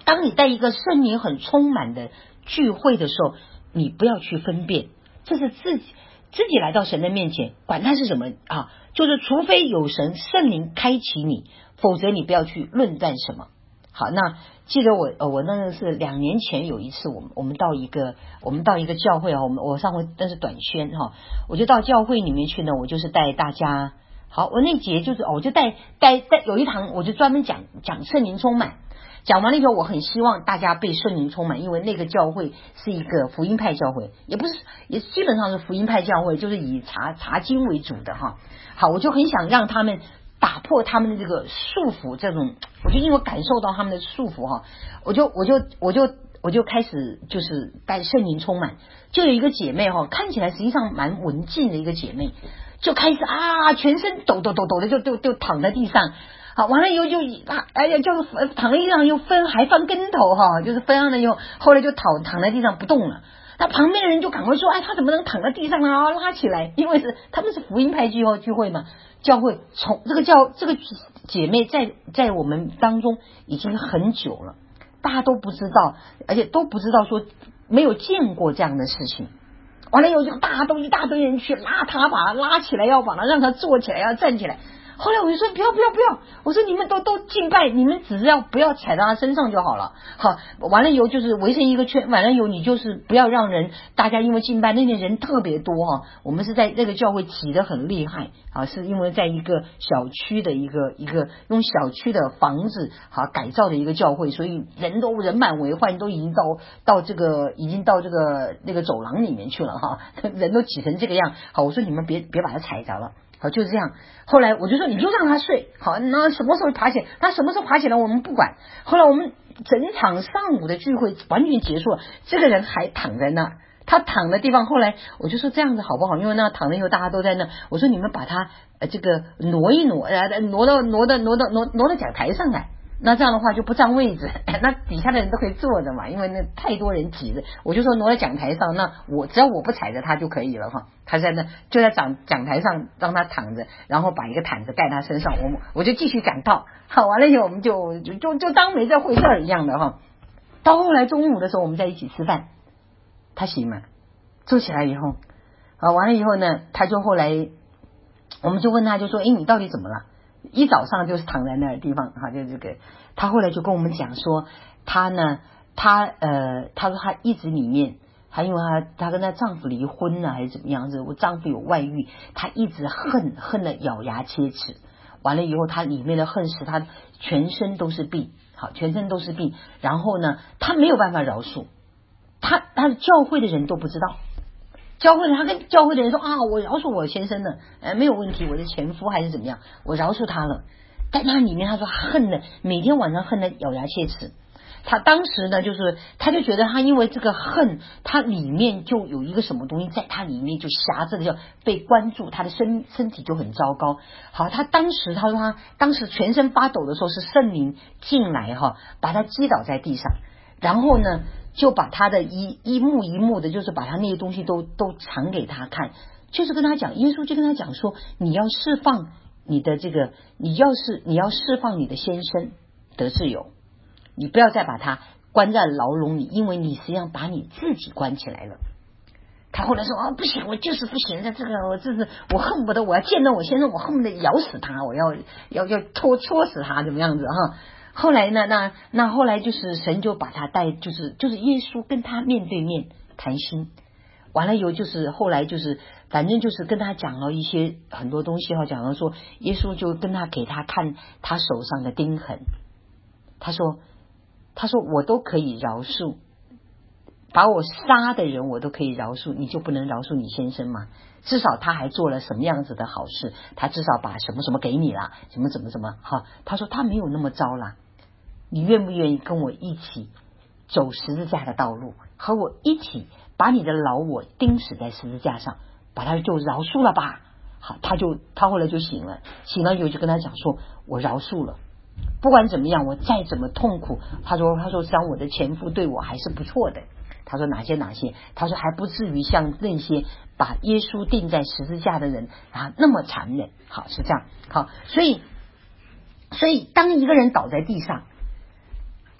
当你在一个圣灵很充满的聚会的时候，你不要去分辨，这是自己自己来到神的面前，管他是什么啊，就是除非有神圣灵开启你，否则你不要去论断什么。好，那记得我呃我那个是两年前有一次，我们我们到一个我们到一个教会啊，我们我上回那是短宣哈，我就到教会里面去呢，我就是带大家，好，我那节就是我就带带带有一堂我就专门讲讲圣灵充满。讲完了以后，我很希望大家被圣灵充满，因为那个教会是一个福音派教会，也不是也基本上是福音派教会，就是以查查经为主的哈。好，我就很想让他们打破他们的这个束缚，这种我就因为感受到他们的束缚哈，我就我就我就我就开始就是带圣灵充满，就有一个姐妹哈，看起来实际上蛮文静的一个姐妹，就开始啊全身抖抖抖抖的就就就躺在地上。好，完了以后就啊，哎呀，就是躺在地上又翻，还翻跟头哈，就是翻上了以后，后来就躺躺在地上不动了。那旁边的人就赶快说，哎，他怎么能躺在地上啊？拉起来，因为是他们是福音派聚会聚会嘛，教会从这个教这个姐妹在在我们当中已经很久了，大家都不知道，而且都不知道说没有见过这样的事情。完了以后就大家都一大堆人去拉他，把他拉起来，要把他让他坐起来，要站起来。后来我就说不要不要不要，我说你们都都敬拜，你们只是要不要踩到他身上就好了。好，完了以后就是围成一个圈，完了以后你就是不要让人大家因为敬拜那天人特别多哈，我们是在那个教会挤得很厉害啊，是因为在一个小区的一个一个用小区的房子好改造的一个教会，所以人都人满为患，都已经到到这个已经到这个那个走廊里面去了哈，人都挤成这个样。好，我说你们别别把它踩着了。好，就是这样。后来我就说，你就让他睡。好，那什么时候爬起来？他什么时候爬起来，我们不管。后来我们整场上午的聚会完全结束了，这个人还躺在那。他躺的地方，后来我就说这样子好不好？因为那躺了以后大家都在那，我说你们把他呃这个挪一挪，呃挪到挪到挪到挪挪到讲台上来。那这样的话就不占位置，那底下的人都可以坐着嘛，因为那太多人挤着。我就说挪在讲台上，那我只要我不踩着他就可以了哈。他在那就在讲讲台上让他躺着，然后把一个毯子盖他身上，我我就继续讲道。好，完了以后我们就就就就当没这回事一样的哈。到后来中午的时候我们在一起吃饭，他醒了，坐起来以后，啊完了以后呢，他就后来我们就问他就说，诶你到底怎么了？一早上就是躺在那儿地方哈，就这个他后来就跟我们讲说，他呢他呃他说他一直里面，他因为他他跟他丈夫离婚了还是怎么样子，我丈夫有外遇，他一直恨恨的咬牙切齿，完了以后他里面的恨使他全身都是病，好全身都是病，然后呢他没有办法饶恕，他他的教会的人都不知道。教会他跟教会的人说啊，我饶恕我先生了，呃，没有问题，我的前夫还是怎么样，我饶恕他了。但他里面他说恨的，每天晚上恨的咬牙切齿。他当时呢，就是他就觉得他因为这个恨，他里面就有一个什么东西在他里面就狭着的，就被关注，他的身身体就很糟糕。好，他当时他说他当时全身发抖的时候，是圣灵进来哈，把他击倒在地上，然后呢。就把他的一一幕一幕的，就是把他那些东西都都藏给他看，就是跟他讲，耶稣就跟他讲说，你要释放你的这个，你要是你要释放你的先生得自由，你不要再把他关在牢笼里，因为你实际上把你自己关起来了。他后来说啊，不行，我就是不行的，这个我这是我恨不得我要见到我先生，我恨不得咬死他，我要要要戳戳死他，怎么样子哈。后来呢，那那后来就是神就把他带，就是就是耶稣跟他面对面谈心，完了以后就是后来就是反正就是跟他讲了一些很多东西哈，讲了说耶稣就跟他给他看他手上的钉痕，他说他说我都可以饶恕，把我杀的人我都可以饶恕，你就不能饶恕你先生吗？至少他还做了什么样子的好事，他至少把什么什么给你了，什么怎么怎么哈，他说他没有那么糟啦。你愿不愿意跟我一起走十字架的道路，和我一起把你的老我钉死在十字架上，把他就饶恕了吧？好，他就他后来就醒了，醒了以后就跟他讲说，我饶恕了，不管怎么样，我再怎么痛苦，他说他说实际上我的前夫对我还是不错的。他说哪些哪些，他说还不至于像那些把耶稣钉在十字架的人啊那么残忍。好，是这样。好，所以所以当一个人倒在地上，他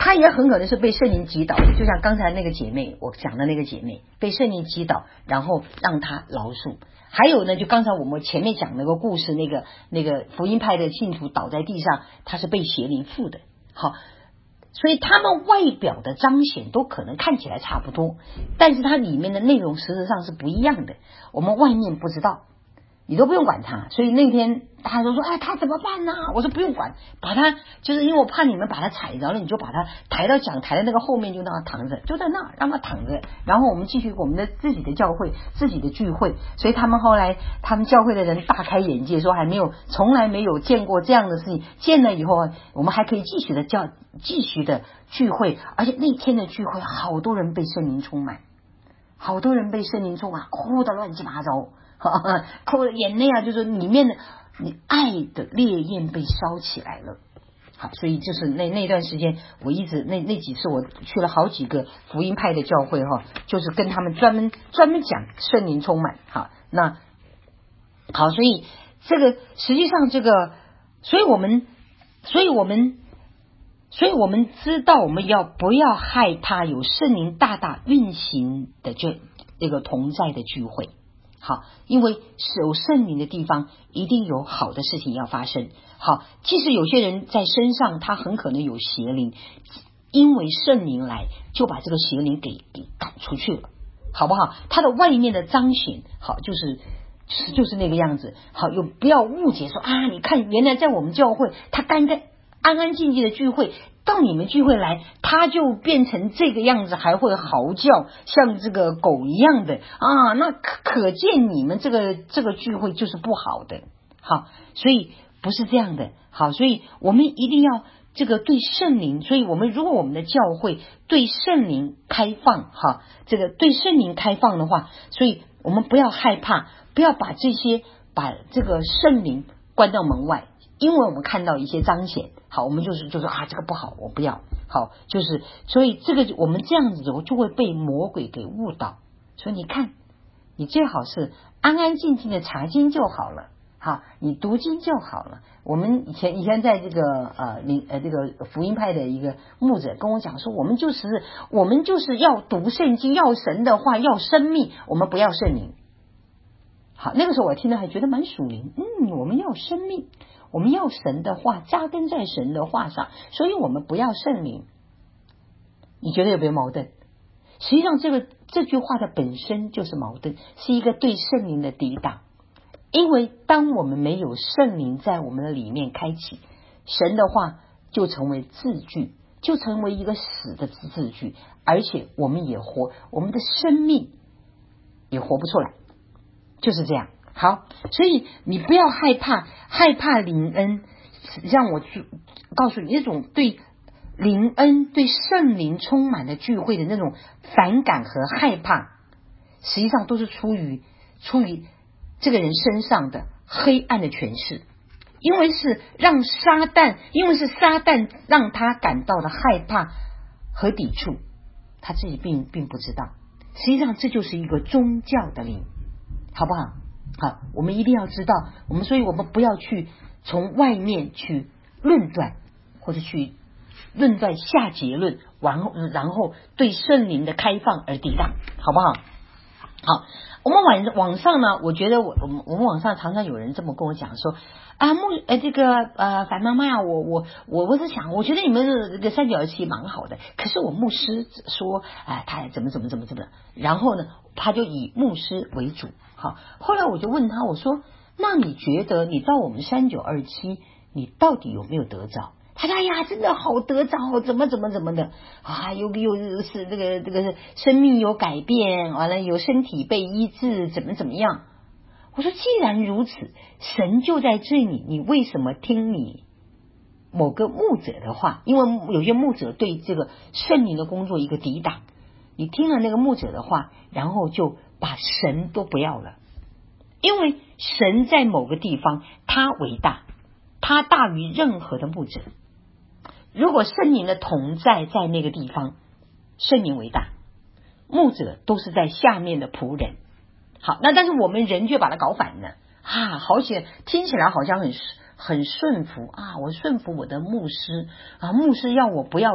他也很可能是被圣灵击倒，就像刚才那个姐妹我讲的那个姐妹被圣灵击倒，然后让他饶恕。还有呢，就刚才我们前面讲那个故事，那个那个福音派的信徒倒在地上，他是被邪灵附的。好，所以他们外表的彰显都可能看起来差不多，但是它里面的内容实质上是不一样的，我们外面不知道，你都不用管他。所以那天大家都说，哎，他怎么办呢？我说不用管，把他，就是因为我怕你们把他踩着了，你就把他抬到讲台的那个后面，就让他躺着，就在那让他躺着，然后我们继续我们的自己的教会，自己的聚会。所以他们后来他们教会的人大开眼界，说还没有从来没有见过这样的事情，见了以后我们还可以继续的教继续的聚会，而且那天的聚会好多人被圣灵充满，好多人被圣灵充满，哭得乱七八糟，哭的眼泪啊，就是里面的你爱的烈焰被烧起来了。好，所以就是那那段时间，我一直那那几次我去了好几个福音派的教会哈，就是跟他们专门专门讲圣灵充满。好，那好，所以这个实际上这个，所以我们，所以我们。所以我们知道我们要不要害怕有圣灵大大运行的这这个同在的聚会。好，因为有圣灵的地方一定有好的事情要发生。好，即使有些人在身上他很可能有邪灵，因为圣灵来就把这个邪灵给给赶出去了，好不好？他的外面的彰显，好，就是就是就是那个样子。好，有不要误解说啊，你看原来在我们教会他干干安安静静的聚会，到你们聚会来他就变成这个样子，还会嚎叫像这个狗一样的啊，那可可见你们这个这个聚会就是不好的。好，所以不是这样的。好，所以我们一定要这个对圣灵，所以我们如果我们的教会对圣灵开放，哈，这个对圣灵开放的话，所以我们不要害怕，不要把这些把这个圣灵关到门外，因为我们看到一些彰显，好，我们就是就说啊，这个不好，我不要。好，就是所以这个我们这样子就会被魔鬼给误导。所以你看，你最好是安安静静的查经就好了。好，你读经就好了。我们以前以前在这个呃灵呃这个福音派的一个牧者跟我讲说，我们就是我们就是要读圣经，要神的话，要生命，我们不要圣灵。好，那个时候我听了还觉得蛮属灵，嗯，我们要生命，我们要神的话，扎根在神的话上，所以我们不要圣灵。你觉得有没有矛盾？实际上这个这句话的本身就是矛盾，是一个对圣灵的抵挡。因为当我们没有圣灵在我们的里面开启，神的话就成为字句，就成为一个死的字句，而且我们也活，我们的生命也活不出来，就是这样。好，所以你不要害怕，害怕灵恩，让我去告诉你，那种对灵恩、对圣灵充满的聚会的那种反感和害怕，实际上都是出于出于这个人身上的黑暗的权势，因为是让撒旦，因为是撒旦让他感到的害怕和抵触，他自己并并不知道，实际上这就是一个宗教的灵，好不好？好，我们一定要知道，我们所以我们不要去从外面去论断，或者去论断下结论，然后然后对圣灵的开放而抵挡，好不好？好，我们网网上呢，我觉得我我们我们网上常常有人这么跟我讲说啊，牧呃这个呃樊妈妈呀，我我我我是想，我觉得你们这个三角期蛮好的，可是我牧师说啊、呃，他怎么怎么怎么怎么，然后呢，他就以牧师为主。好，后来我就问他，我说，那你觉得你到我们三九二七，你到底有没有得着？他说哎呀，真的好得着，怎么怎么怎么的啊，又又是这个这个生命有改变，完了有身体被医治，怎么怎么样。我说既然如此，神就在这里，你为什么听你某个牧者的话？因为有些牧者对这个圣灵的工作一个抵挡，你听了那个牧者的话，然后就把神都不要了。因为神在某个地方他为大，他大于任何的牧者。如果圣灵的同在在那个地方，圣灵为大，牧者都是在下面的仆人。好，那但是我们人却把它搞反了啊！好些听起来好像很很顺服啊，我顺服我的牧师啊，牧师要我不要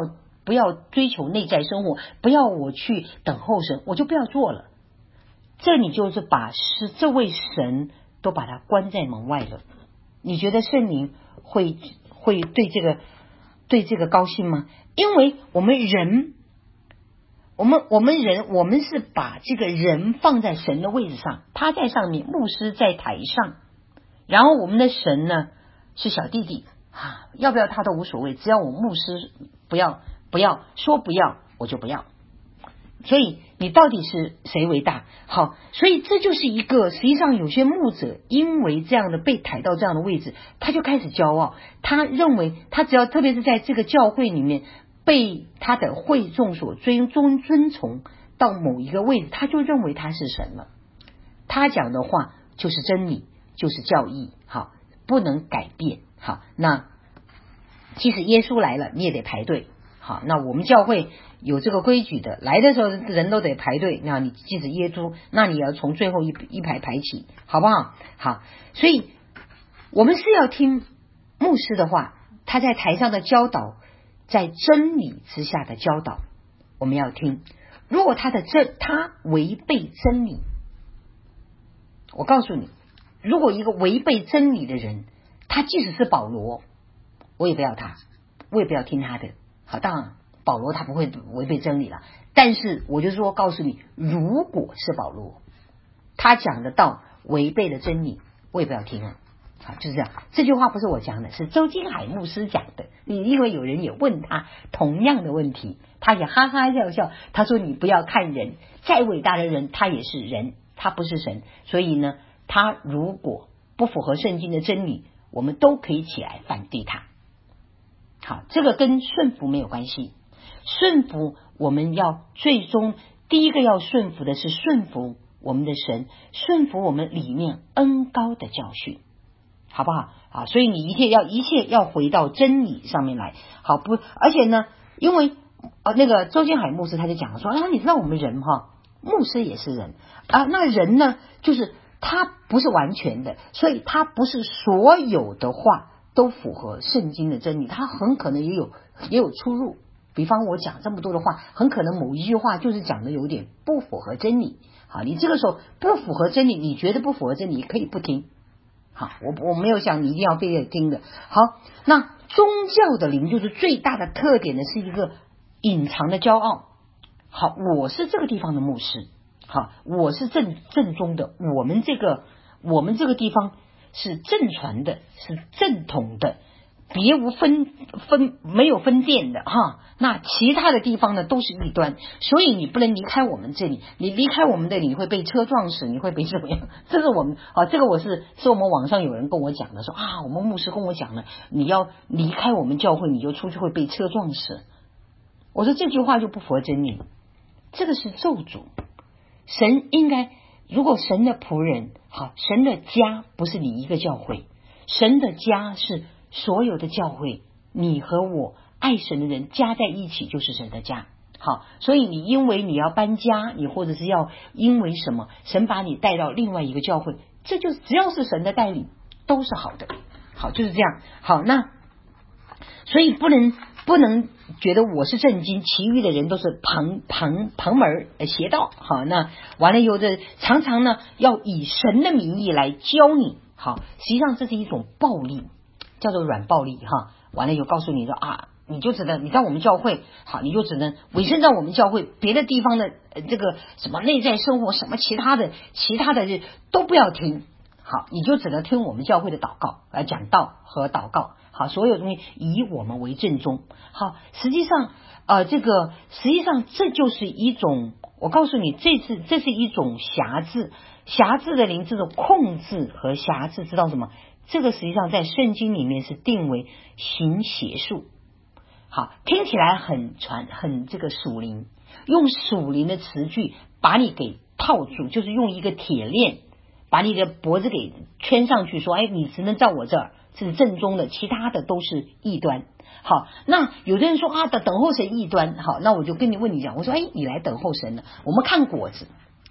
不要追求内在生活，不要我去等候神，我就不要做了。这你就是把是这位神都把他关在门外了。你觉得圣灵会会对这个对这个高兴吗？因为我们人，我们我们人，我们是把这个人放在神的位置上，他在上面，牧师在台上，然后我们的神呢是小弟弟啊，要不要他都无所谓，只要我牧师不要不要说不要，我就不要。所以你到底是谁为大？好，所以这就是一个，实际上有些牧者因为这样的被抬到这样的位置，他就开始骄傲，他认为他只要特别是在这个教会里面被他的会众所尊尊尊崇到某一个位置，他就认为他是神了，他讲的话就是真理，就是教义，好，不能改变。好，那即使耶稣来了你也得排队。好，那我们教会有这个规矩的，来的时候人都得排队，那你即使耶稣，那你要从最后一一排排起，好不好？好，所以我们是要听牧师的话，他在台上的教导，在真理之下的教导，我们要听。如果他的真他违背真理，我告诉你，如果一个违背真理的人，他即使是保罗，我也不要他，我也不要听他的。好，当然保罗他不会违背真理了，但是我就说告诉你，如果是保罗他讲的道违背了真理，我也不要听了。好，就是这样。这句话不是我讲的，是周金海牧师讲的。你因为有人也问他同样的问题，他也哈哈笑笑，他说你不要看人，再伟大的人他也是人，他不是神，所以呢他如果不符合圣经的真理，我们都可以起来反对他。好，这个跟顺服没有关系。顺服我们要最终第一个要顺服的是顺服我们的神，顺服我们里面恩高的教训，好不好啊？所以你一切要一切要回到真理上面来。好，不，而且呢，因为呃那个周金海牧师他就讲说，啊，你知道我们人哈，牧师也是人啊，那人呢，就是他不是完全的，所以他不是所有的话都符合圣经的真理，他很可能也有也有出入。比方我讲这么多的话，很可能某一句话就是讲的有点不符合真理。好，你这个时候不符合真理，你觉得不符合真理可以不听。好，我我没有想你一定要非得听的。好，那宗教的灵就是最大的特点的是一个隐藏的骄傲。好，我是这个地方的牧师，好，我是正正宗的，我们这个我们这个地方是正传的，是正统的，别无分分没有分店的哈。那其他的地方呢都是异端，所以你不能离开我们这里，你离开我们这里你会被车撞死，你会被怎么样？这是我们啊，这个我是是我们网上有人跟我讲的，说啊，我们牧师跟我讲了，你要离开我们教会，你就出去会被车撞死。我说这句话就不符合真理，这个是咒诅。神应该，如果神的仆人，好，神的家不是你一个教会，神的家是所有的教会，你和我爱神的人加在一起就是神的家。好，所以你因为你要搬家，你或者是要因为什么，神把你带到另外一个教会，这就只要是神的带领都是好的。好，就是这样。好，那所以不能不能觉得我是正经，其余的人都是旁旁旁门邪道。好，那完了以后的常常呢要以神的名义来教你。好，实际上这是一种暴力，叫做软暴力哈。完了以后告诉你说啊，你就只能你在我们教会，好，你就只能委身在我们教会，别的地方的、呃、这个什么内在生活什么其他的其他的都不要听。好，你就只能听我们教会的祷告来讲道和祷告。好，所有东西以我们为正宗。好，实际上呃，这个实际上这就是一种，我告诉你，这是这是一种辖制，辖制的灵，这种控制和辖制，知道什么？这个实际上在圣经里面是定为行邪术。好，听起来很传很这个属灵，用属灵的词句把你给套住，就是用一个铁链把你的脖子给圈上去，说哎，你只能在我这儿，这是正宗的，其他的都是异端。好，那有的人说啊，等等候神异端。好，那我就跟你问你讲，我说哎，你来等候神了，我们看果子。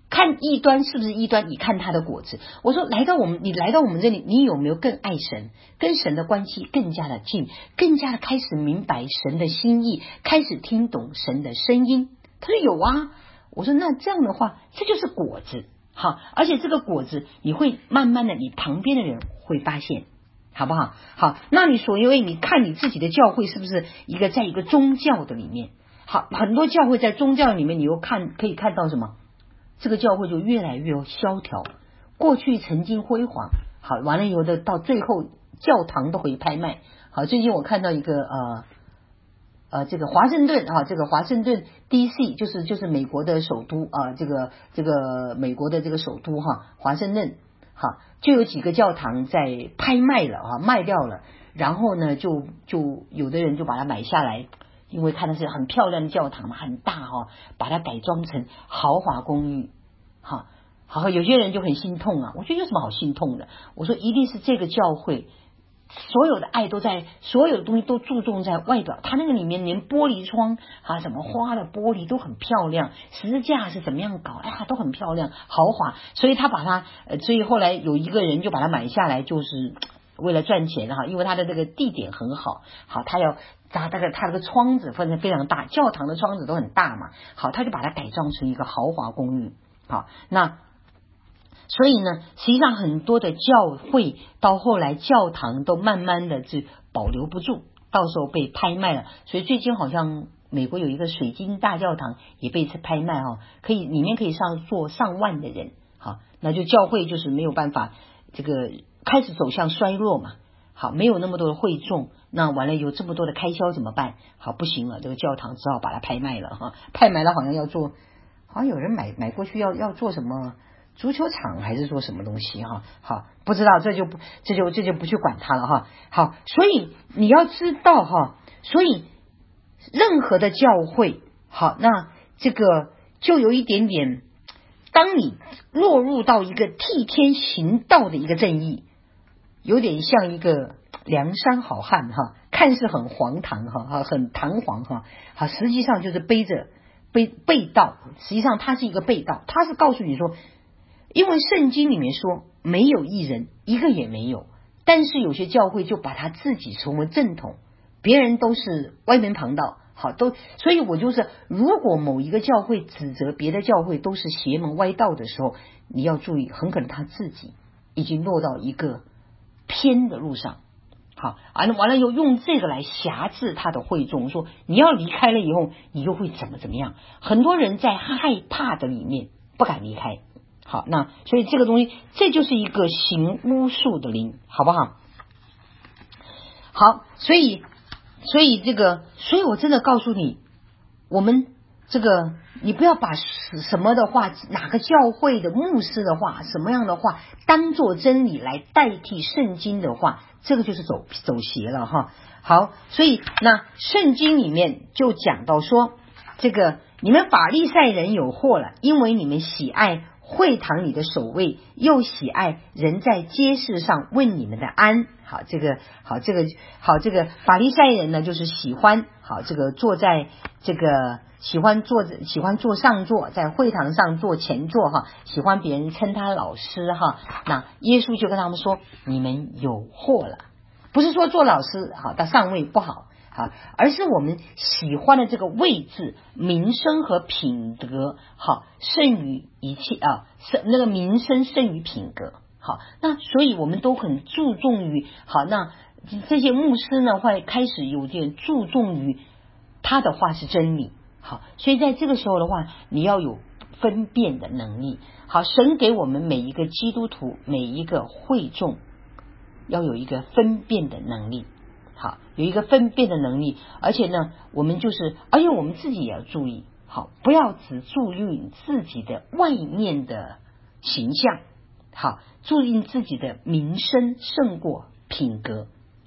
看异端是不是异端，你看他的果子。我说来到我们，你来到我们这里，你有没有更爱神，跟神的关系更加的近，更加的开始明白神的心意，开始听懂神的声音？他说有啊。我说那这样的话，这就是果子。好，而且这个果子你会慢慢的，你旁边的人会发现，好不好？好，那你所因为你看你自己的教会是不是一个在一个宗教的里面？好，很多教会在宗教里面，你又看可以看到什么？这个教会就越来越萧条，过去曾经辉煌，好，完了以后的到最后教堂都会拍卖。好，最近我看到一个呃呃这个华盛顿啊，这个华盛顿 D C 就是就是美国的首都啊，这个这个美国的这个首都哈，华盛顿哈，就有几个教堂在拍卖了啊，卖掉了，然后呢就就有的人就把它买下来。因为看的是很漂亮的教堂嘛，很大哈、哦，把它改装成豪华公寓，哈，好，有些人就很心痛啊。我觉得有什么好心痛的？我说一定是这个教会所有的爱都在，所有的东西都注重在外表，它那个里面连玻璃窗啊，什么花的玻璃都很漂亮，十字架是怎么样搞，哎呀，都很漂亮，豪华。所以他把它，呃，所以后来有一个人就把它买下来，就是为了赚钱哈，因为它的这个地点很好，好，他要。它这个它这个窗子分得非常大，教堂的窗子都很大嘛，好，他就把它改装成一个豪华公寓，好，那所以呢，实际上很多的教会到后来教堂都慢慢的就保留不住，到时候被拍卖了，所以最近好像美国有一个水晶大教堂也被拍卖哈，可以里面可以上坐上万的人，好，那就教会就是没有办法，这个开始走向衰落嘛。好，没有那么多的会众，那完了有这么多的开销怎么办？好，不行了，这个教堂只好把它拍卖了哈，拍卖了好像要做，好像有人买买过去要要做什么足球场还是做什么东西哈？好，不知道，这就不这就这就不去管它了哈。好，所以你要知道哈，所以任何的教会，好，那这个就有一点点，当你落入到一个替天行道的一个正义。有点像一个梁山好汉哈，看似很荒唐哈，很堂皇哈，好，实际上就是背着背背道，实际上他是一个背道，他是告诉你说，因为圣经里面说没有义人，一个也没有，但是有些教会就把他自己成为正统，别人都是歪门旁道，好，都，所以我就是，如果某一个教会指责别的教会都是邪门歪道的时候，你要注意，很可能他自己已经落到一个偏的路上，好，完了完了又用这个来辖制他的会众，说你要离开了以后，你又会怎么怎么样？很多人在害怕的里面不敢离开，好，那所以这个东西，这就是一个行巫术的灵，好不好？好，所以所以这个，所以我真的告诉你，我们这个你不要把什么的话，哪个教会的牧师的话，什么样的话当做真理来代替圣经的话，这个就是走走邪了哈。好，所以那圣经里面就讲到说，这个你们法利赛人有祸了，因为你们喜爱会堂里的守卫，又喜爱人在街市上问你们的安。好，这个好，这个好，这个法利赛人呢，就是喜欢好这个坐在这个喜欢坐喜欢坐上座，在会堂上坐前座哈，喜欢别人称他老师哈。那耶稣就跟他们说，你们有祸了，不是说做老师好到上位不好。好，而是我们喜欢的这个位置、名声和品德，好胜于一切啊，胜那个名声胜于品格。好，那所以我们都很注重于好，那这些牧师呢会开始有点注重于他的话是真理。好，所以在这个时候的话，你要有分辨的能力。好，神给我们每一个基督徒、每一个会众要有一个分辨的能力。好，有一个分辨的能力，而且呢，我们就是，而且我们自己也要注意，好，不要只注意自己的外面的形象，好，注意自己的名声胜过品格。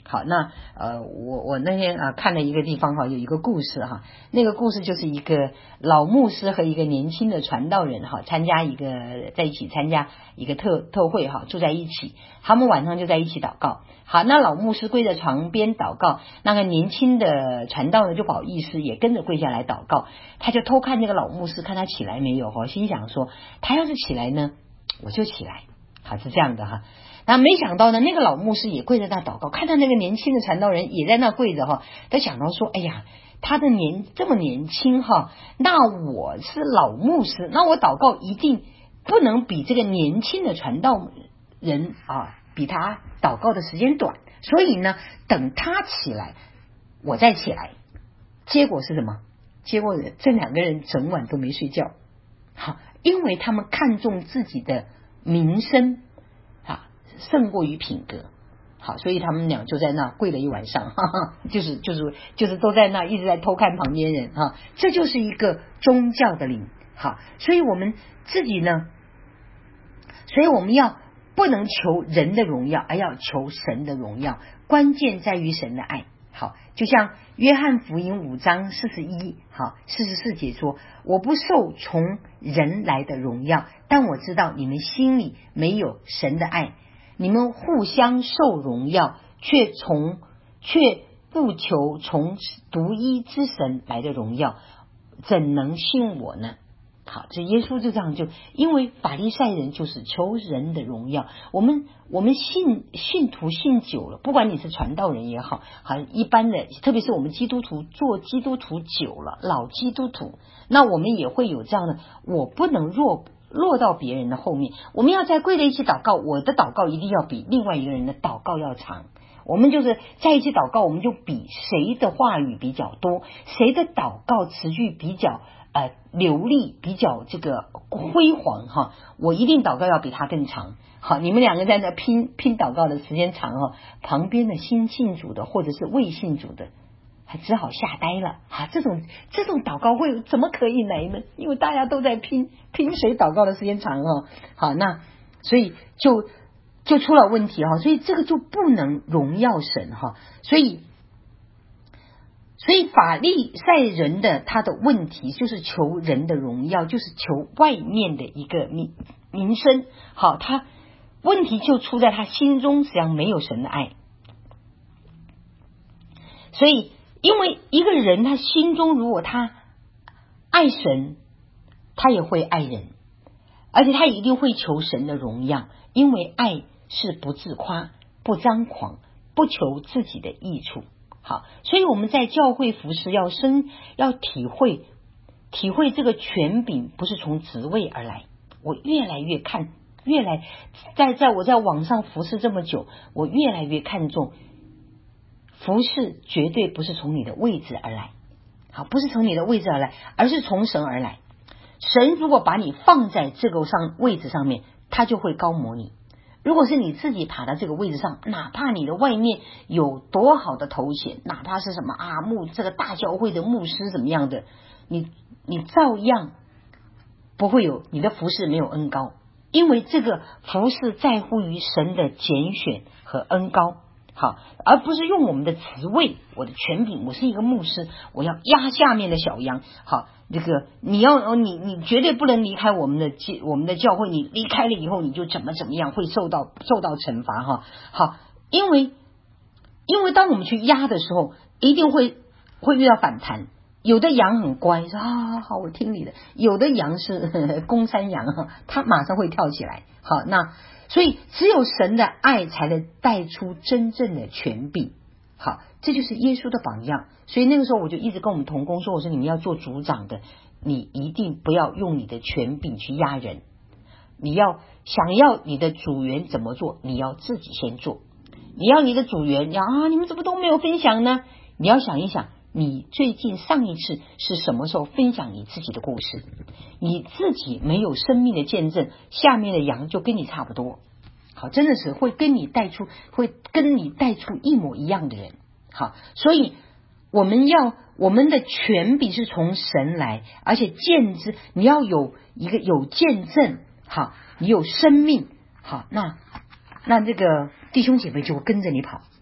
好，那呃，我我那天啊看了一个地方哈，有一个故事哈，那个故事就是一个老牧师和一个年轻的传道人哈，参加一个在一起参加一个特特会哈，住在一起，他们晚上就在一起祷告。好，那老牧师跪在床边祷告，那个年轻的传道人就不好意思，也跟着跪下来祷告，他就偷看那个老牧师，看他起来没有哈，心想说他要是起来呢，我就起来。好，是这样的哈。然后没想到呢，那个老牧师也跪在那祷告，看到那个年轻的传道人也在那跪着哈，他想到说，哎呀，他的年这么年轻哈，那我是老牧师，那我祷告一定不能比这个年轻的传道人啊，比他祷告的时间短，所以呢，等他起来，我再起来。结果是什么？结果这两个人整晚都没睡觉，好，因为他们看重自己的名声啊，胜过于品格。好，所以他们俩就在那跪了一晚上，哈哈，就是就是就是都在那一直在偷看旁边人啊，这就是一个宗教的灵。好，所以我们自己呢，所以我们要不能求人的荣耀，而要求神的荣耀，关键在于神的爱。好，就像约翰福音五章四十一好四十四节说，我不受从人来的荣耀，但我知道你们心里没有神的爱，你们互相受荣耀，却从却不求从独一之神来的荣耀，怎能信我呢？好，这耶稣就这样，就因为法利赛人就是求人的荣耀，我们我们信信徒信久了，不管你是传道人也好，好一般的，特别是我们基督徒做基督徒久了，老基督徒，那我们也会有这样的，我不能落落到别人的后面，我们要在跪在一起祷告，我的祷告一定要比另外一个人的祷告要长。我们就是在一起祷告，我们就比谁的话语比较多，谁的祷告词句比较呃流利，比较这个辉煌哈，我一定祷告要比他更长。好，你们两个在那拼拼祷告的时间长哈，旁边的新信主的或者是未信主的，还只好吓呆了啊！这种这种祷告会怎么可以来呢？因为大家都在拼拼谁祷告的时间长哦。好，那所以就。就出了问题哈，所以这个就不能荣耀神哈，所以所以法利赛人的他的问题就是求人的荣耀，就是求外面的一个名名声，好，他问题就出在他心中实际上没有神的爱，所以因为一个人他心中如果他爱神，他也会爱人，而且他一定会求神的荣耀，因为爱是不自夸，不张狂，不求自己的益处。好，所以我们在教会服侍要深要体会体会这个权柄不是从职位而来。我越来越看越来在在我在网上服侍这么久，我越来越看重服侍绝对不是从你的位置而来。好，不是从你的位置而来，而是从神而来。神如果把你放在这个上位置上面，他就会高摩你。如果是你自己爬到这个位置上，哪怕你的外面有多好的头衔，哪怕是什么啊牧这个大教会的牧师怎么样的，你你照样不会有你的服事没有恩高，因为这个服事在乎于神的拣选和恩高。好，而不是用我们的职位，我的权柄，我是一个牧师，我要压下面的小羊。好，这个你要你你绝对不能离开我们的我们的教会，你离开了以后你就怎么怎么样，会受到受到惩罚哈。好，因为因为当我们去压的时候，一定会会遇到反弹。有的羊很乖，说啊好我听你的，有的羊是呵呵公山羊哈，它马上会跳起来。好，那所以只有神的爱才能带出真正的权柄。好，这就是耶稣的榜样。所以那个时候我就一直跟我们同工说，我说你们要做组长的，你一定不要用你的权柄去压人，你要想要你的组员怎么做，你要自己先做。你要你的组员要啊，你们怎么都没有分享呢？你要想一想，你最近上一次是什么时候分享你自己的故事？你自己没有生命的见证，下面的羊就跟你差不多。好，真的是会跟你带出会跟你带出一模一样的人。好，所以我们要我们的权柄是从神来，而且见之你要有一个有见证，好，你有生命，好，那那这个弟兄姐妹就跟着你跑。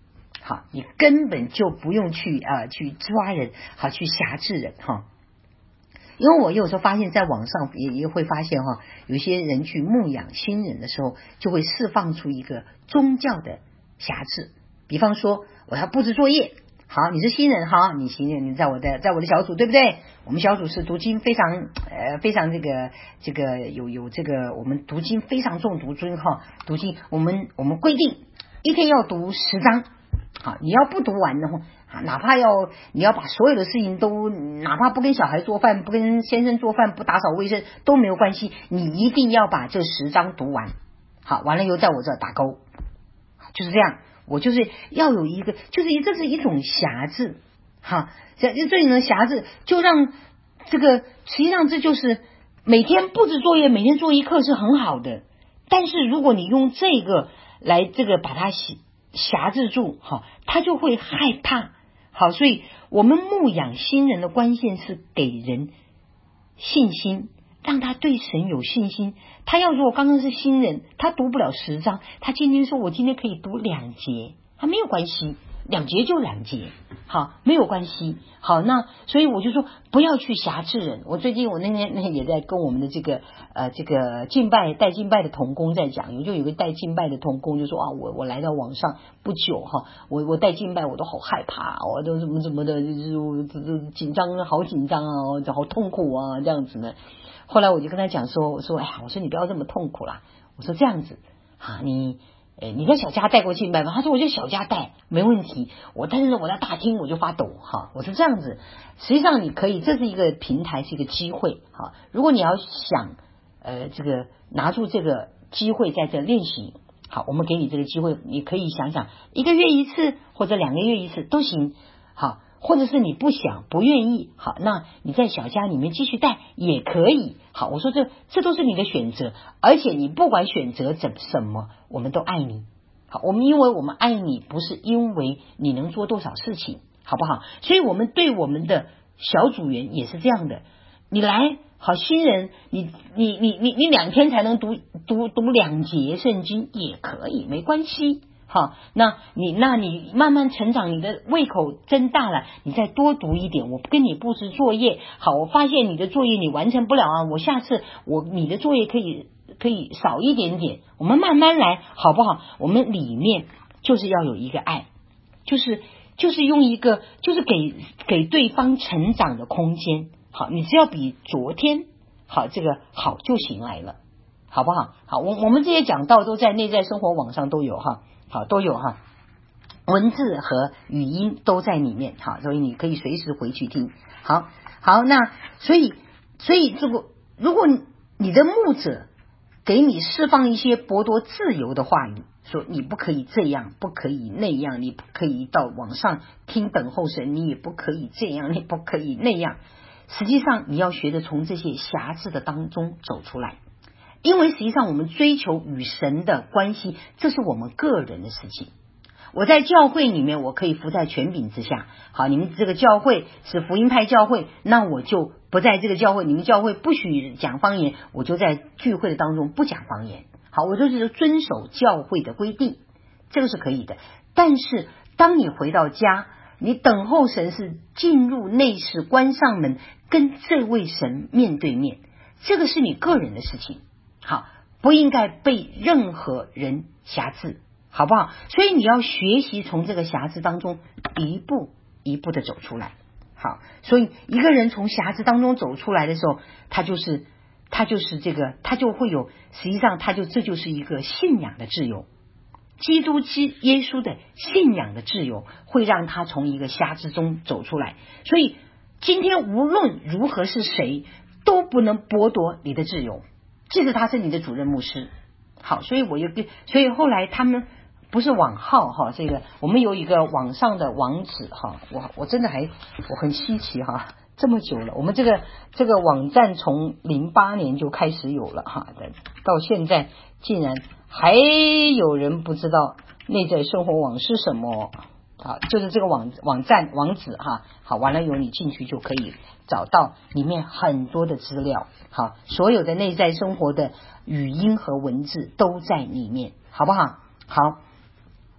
好，你根本就不用去啊、呃、去抓人，好去辖制人哈。因为我有时候发现在网上也也会发现哈，有些人去牧养新人的时候，就会释放出一个宗教的辖制。比方说，我要布置作业，好，你是新人，好，你新人，你在我的在我的小组，对不对？我们小组是读经非常呃非常这个这个有有这个我们读经非常重读经哈，读经我们我们规定一天要读十章，好，你要不读完的话，哪怕要你要把所有的事情都，哪怕不跟小孩做饭，不跟先生做饭，不打扫卫生都没有关系，你一定要把这十章读完。好，完了以后在我这打勾，就是这样。我就是要有一个，就是这是一种辖制，哈，这这种辖制就让这个，实际上这就是每天布置作业，每天做一课是很好的，但是如果你用这个来这个把它辖制住，哈，他就会害怕。好，所以我们牧养新人的关键是给人信心，让他对神有信心。他要如果刚刚是新人，他读不了十章，他今天说我今天可以读两节，他没有关系，两节就两节，好，没有关系。好，那所以我就说不要去辖制人。我最近我那天那天也在跟我们的这个呃这个敬拜带敬拜的同工在讲，有就有个带敬拜的同工就说啊，我我来到网上不久哈，我我带敬拜我都好害怕，我都怎么怎么的，就是紧张，好紧张啊，好痛苦啊，这样子呢。后来我就跟他讲说，我说哎呀，我说你不要这么痛苦啦，我说这样子啊，你诶你在小家带过敬拜吗？他说我在小家带没问题，我但是我在大厅我就发抖哈。我说这样子，实际上你可以，这是一个平台，是一个机会哈。如果你要想呃这个拿住这个机会在这练习，好，我们给你这个机会，你可以想想一个月一次或者两个月一次都行，好。或者是你不想不愿意，好，那你在小家里面继续带也可以。好，我说这这都是你的选择，而且你不管选择怎什么，我们都爱你。好，我们因为我们爱你，不是因为你能做多少事情，好不好？所以我们对我们的小组员也是这样的。你来，好新人，你你你你你两天才能读读读两节圣经也可以，没关系。好，那你那你慢慢成长，你的胃口增大了，你再多读一点。我跟你布置作业，好，我发现你的作业你完成不了啊，我下次我你的作业可以可以少一点点，我们慢慢来，好不好？我们里面就是要有一个爱，就是就是用一个就是给给对方成长的空间。好，你只要比昨天好这个好就行来了，好不好？好，我我们这些讲道都在内在生活网上都有哈。好，都有哈，文字和语音都在里面，好，所以你可以随时回去听。好，好，那所以，所以这个，如果你的牧者给你释放一些剥夺自由的话语，说你不可以这样，不可以那样，你不可以到网上听等候神，你也不可以这样，你不可以那样。实际上，你要学着从这些辖制的当中走出来。因为实际上我们追求与神的关系，这是我们个人的事情。我在教会里面我可以服在权柄之下，好，你们这个教会是福音派教会，那我就不在这个教会，你们教会不许讲方言，我就在聚会当中不讲方言，好，我就是遵守教会的规定，这个是可以的。但是当你回到家，你等候神是进入内室，关上门，跟这位神面对面，这个是你个人的事情，好，不应该被任何人辖制，好不好？所以你要学习从这个辖制当中一步一步的走出来。好，所以一个人从辖制当中走出来的时候，他就是他就是这个，他就会有，实际上他就这就是一个信仰的自由。基督基耶稣的信仰的自由会让他从一个辖制中走出来。所以今天无论如何是谁都不能剥夺你的自由，即使他是你的主任牧师。好，所以我又所以后来他们不是网号哈，这个我们有一个网上的网址哈，我我真的还我很稀奇哈，这么久了，我们这个这个网站从零八年就开始有了哈，到现在竟然还有人不知道内在生活网是什么啊？就是这个网网站网址哈，好，完了以后你进去就可以找到里面很多的资料，好，所有的内在生活的语音和文字都在里面，好不好？好，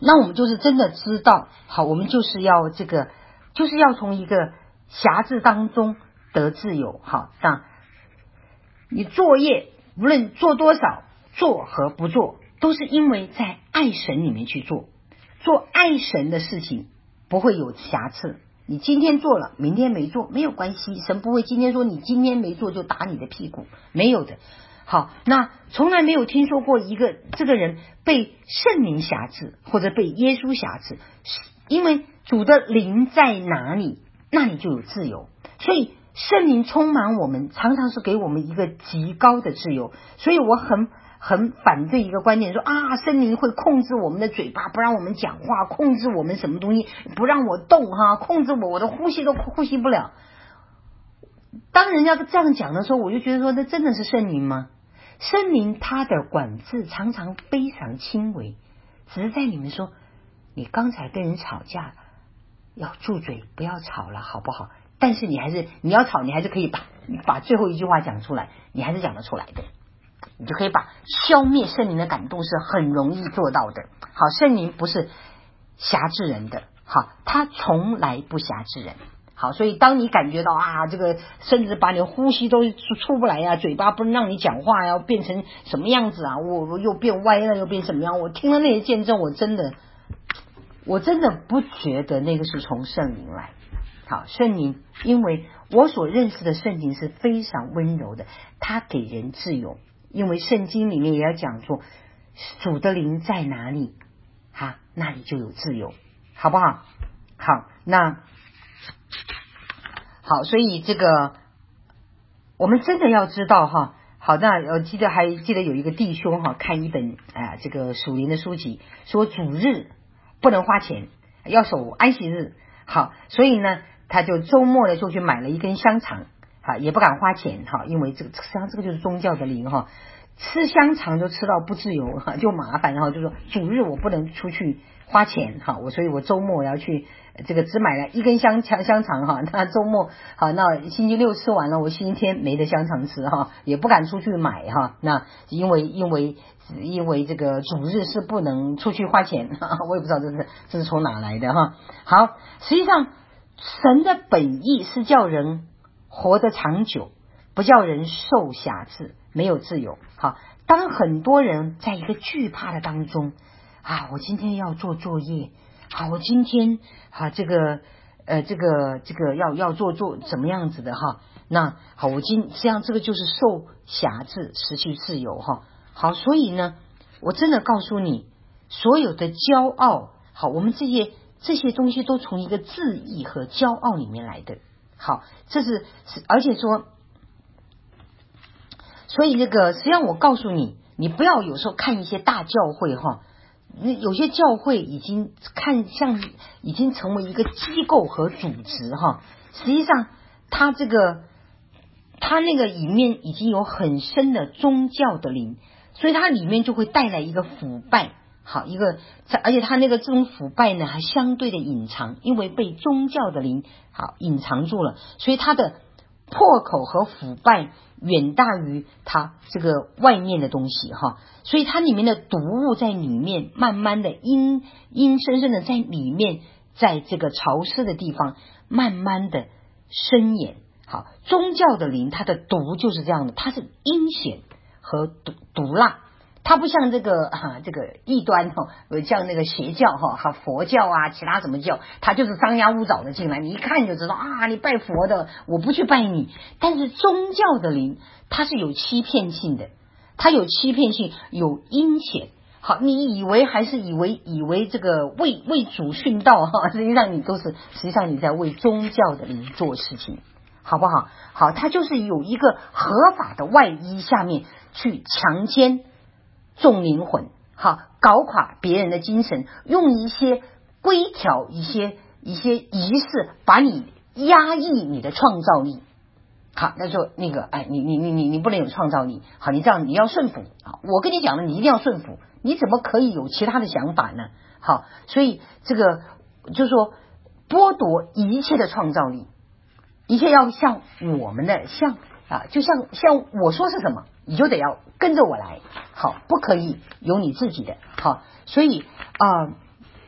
那我们就是真的知道，好，我们就是要这个，就是要从一个辖制当中得自由。好，那你作业无论做多少，做和不做，都是因为在爱神里面去做，做爱神的事情不会有瑕疵。你今天做了，明天没做没有关系，神不会今天说你今天没做就打你的屁股，没有的。好，那从来没有听说过一个这个人被圣灵辖制或者被耶稣辖制，因为主的灵在哪里，那里就有自由。所以圣灵充满我们，常常是给我们一个极高的自由。所以我很很反对一个观点，说啊，圣灵会控制我们的嘴巴，不让我们讲话，控制我们什么东西，不让我动哈，控制我，我的呼吸都呼吸不了。当人家这样讲的时候，我就觉得说，那真的是圣灵吗？圣灵他的管制常常非常轻微，只是在你们说，你刚才跟人吵架，要住嘴，不要吵了，好不好？但是你还是你要吵，你还是可以把把最后一句话讲出来，你还是讲得出来的，你就可以把消灭圣灵的感动是很容易做到的。好，圣灵不是辖制人的，好，他从来不辖制人。好，所以当你感觉到啊，这个甚至把你呼吸都出不来呀、啊，嘴巴不能让你讲话呀、啊，变成什么样子啊？我我又变歪了，又变什么样？我听了那些见证，我真的，我真的不觉得那个是从圣灵来。好，圣灵，因为我所认识的圣灵是非常温柔的，他给人自由。因为圣经里面也要讲说，主的灵在哪里，哈，那里就有自由，好不好？好，那。好，所以这个我们真的要知道哈。好，那我记得还记得有一个弟兄哈，看一本啊、呃、这个属灵的书籍，说主日不能花钱，要守安息日。好，所以呢，他就周末呢就去买了一根香肠，哈，也不敢花钱哈，因为这个实际上这个就是宗教的灵哈，吃香肠就吃到不自由哈，就麻烦哈，就说主日我不能出去花钱哈，我所以我周末我要去这个只买了一根香香香肠哈，那周末好，那星期六吃完了，我星期天没得香肠吃哈，也不敢出去买哈，那因为因为因为这个主日是不能出去花钱，我也不知道这是这是从哪来的哈。好，实际上神的本意是叫人活得长久，不叫人受辖制，没有自由。好，当很多人在一个惧怕的当中啊，我今天要做作业，好，我今天啊这个呃这个这个要要做做怎么样子的哈，那好，我今实际上这个就是受辖制，失去自由哈。好，所以呢，我真的告诉你，所有的骄傲，好，我们这些这些东西都从一个自义和骄傲里面来的。好，这是而且说，所以这个实际上我告诉你，你不要有时候看一些大教会哈，有些教会已经看像已经成为一个机构和组织哈，实际上它这个它那个里面已经有很深的宗教的灵，所以它里面就会带来一个腐败。好，一个而且它那个这种腐败呢还相对的隐藏，因为被宗教的灵好隐藏住了，所以它的破口和腐败远大于它这个外面的东西哈，所以它里面的毒物在里面慢慢的阴阴深深的在里面，在这个潮湿的地方慢慢的深掩。好，宗教的灵它的毒就是这样的，它是阴险和毒毒辣，它不像这个啊这个异端哈，像那个邪教哈，哈佛教啊，其他什么教，它就是张牙舞爪的进来，你一看就知道啊，你拜佛的，我不去拜你。但是宗教的灵，它是有欺骗性的，它有欺骗性，有阴险。好，你以为还是以为以为这个为为主殉道哈，实际上你都是实际上你在为宗教的灵做事情。好不好？好，它就是有一个合法的外衣下面去强奸众灵魂，好，搞垮别人的精神，用一些规条、一些一些仪式，把你压抑你的创造力。好，那就那个，哎，你你你你你不能有创造力。好，你这样你要顺服。好，我跟你讲了，你一定要顺服，你怎么可以有其他的想法呢？好，所以这个就是说剥夺一切的创造力。一切要像我们的像啊，就像像我说是什么，你就得要跟着我来，好，不可以有你自己的。好，所以啊、呃，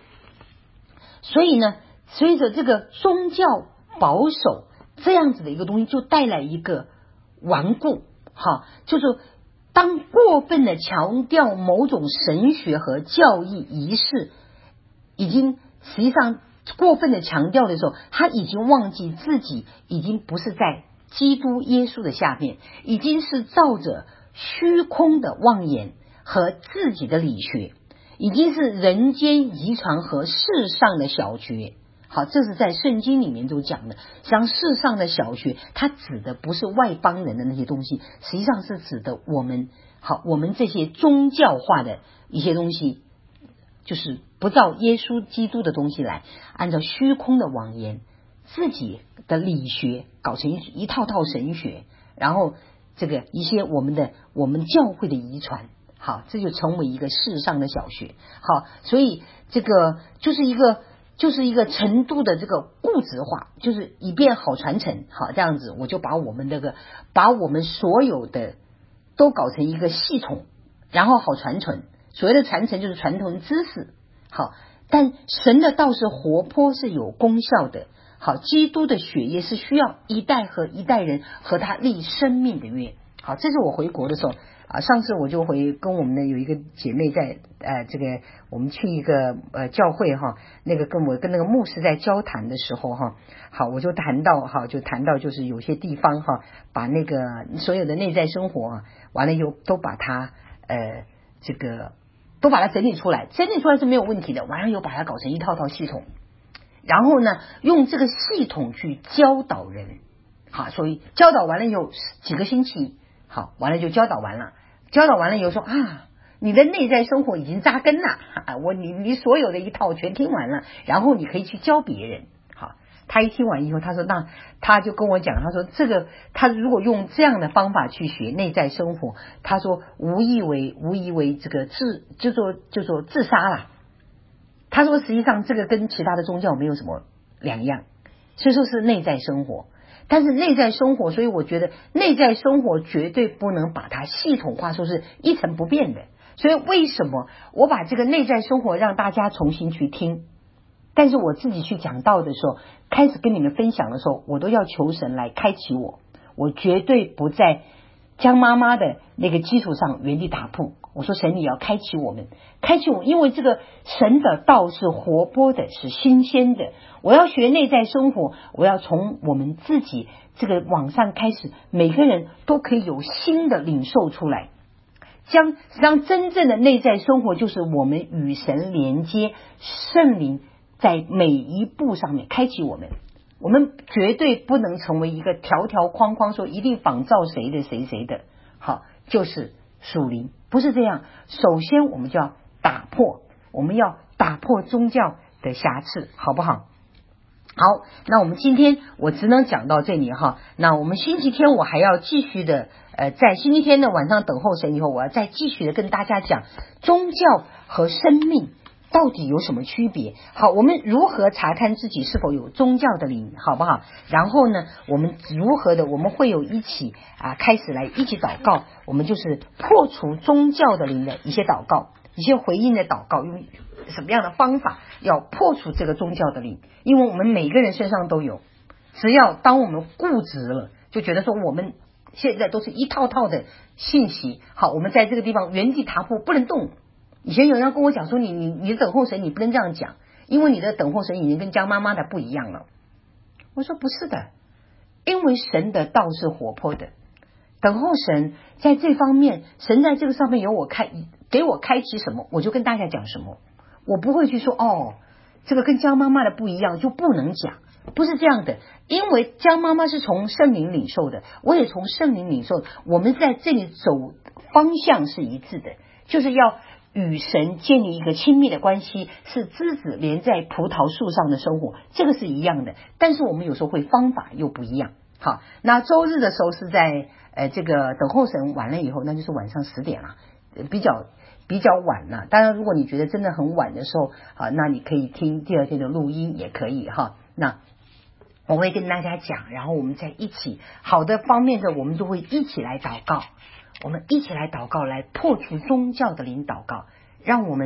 所以呢，随着这个宗教保守这样子的一个东西，就带来一个顽固，哈，就是当过分的强调某种神学和教义仪式，已经实际上过分的强调的时候，他已经忘记自己已经不是在基督耶稣的下面，已经是照着虚空的妄言和自己的理学，已经是人间遗传和世上的小学。好，这是在圣经里面都讲的，像世上的小学，它指的不是外邦人的那些东西，实际上是指的我们，好，我们这些宗教化的一些东西，就是不照耶稣基督的东西来，按照虚空的妄言，自己的理学搞成一套套神学，然后这个一些我们的我们教会的遗传，好，这就成为一个世上的小学。好，所以这个就是一个就是一个程度的这个固执化，就是以便好传承。好，这样子我就把我们这个把我们所有的都搞成一个系统，然后好传承。所谓的传承就是传统知识。好，但神的道是活泼，是有功效的。好，基督的血液是需要一代和一代人和他立生命的约。好，这是我回国的时候啊，上次我就回跟我们的有一个姐妹在呃这个我们去一个呃教会哈，那个跟我跟那个牧师在交谈的时候哈，好，我就谈到哈，就谈到就是有些地方哈，把那个所有的内在生活啊，完了以后都把它呃这个都把它整理出来，整理出来是没有问题的，完了又把它搞成一套套系统，然后呢用这个系统去教导人。好，所以教导完了以后几个星期，好，完了就教导完了，教导完了以后说啊，你的内在生活已经扎根了啊，我你你所有的一套全听完了，然后你可以去教别人。好，他一听完以后，他说那他就跟我讲，他说这个他如果用这样的方法去学内在生活，他说无异为无异为这个自就说就说自杀了。他说实际上这个跟其他的宗教没有什么两样，所以说是内在生活。但是内在生活，所以我觉得内在生活绝对不能把它系统化，说是一成不变的。所以为什么我把这个内在生活让大家重新去听，但是我自己去讲道的时候，开始跟你们分享的时候，我都要求神来开启我，我绝对不在江妈妈的那个基础上原地打破。我说神，你要开启我们，开启我，因为这个神的道是活泼的，是新鲜的。我要学内在生活，我要从我们自己这个网上开始，每个人都可以有新的领受出来。将让真正的内在生活就是我们与神连接，圣灵在每一步上面开启我们。我们绝对不能成为一个条条框框说一定仿照谁的谁谁的，好，就是属灵，不是这样。首先我们就要打破，我们要打破宗教的瑕疵，好不好？好，那我们今天我只能讲到这里哈。那我们星期天我还要继续的，呃，在星期天的晚上等候神以后，我要再继续的跟大家讲宗教和生命到底有什么区别。好，我们如何查看自己是否有宗教的灵，好不好？然后呢，我们如何的，我们会有一起啊，开始来一起祷告，我们就是破除宗教的灵的一些祷告，一些回应的祷告，用什么样的方法要破除这个宗教的灵？因为我们每个人身上都有，只要当我们固执了，就觉得说我们现在都是一套套的信息，好，我们在这个地方原地踏步不能动。以前有人跟我讲说你你你等候神你不能这样讲，因为你的等候神已经跟江妈妈的不一样了。我说不是的，因为神的道是活泼的，等候神在这方面，神在这个上面有我开给我开启什么，我就跟大家讲什么，我不会去说哦，这个跟江妈妈的不一样就不能讲，不是这样的。因为江妈妈是从圣灵领受的，我也从圣灵领受的，我们在这里走方向是一致的，就是要与神建立一个亲密的关系，是枝子连在葡萄树上的生活，这个是一样的。但是我们有时候会方法又不一样。好，那周日的时候是在呃这个等候神完了以后，那就是晚上十点了，比较比较晚了。当然如果你觉得真的很晚的时候啊，那你可以听第二天的录音也可以哈。那我会跟大家讲，然后我们在一起好的方面的我们都会一起来祷告，我们一起来祷告，来破除宗教的灵祷告，让我们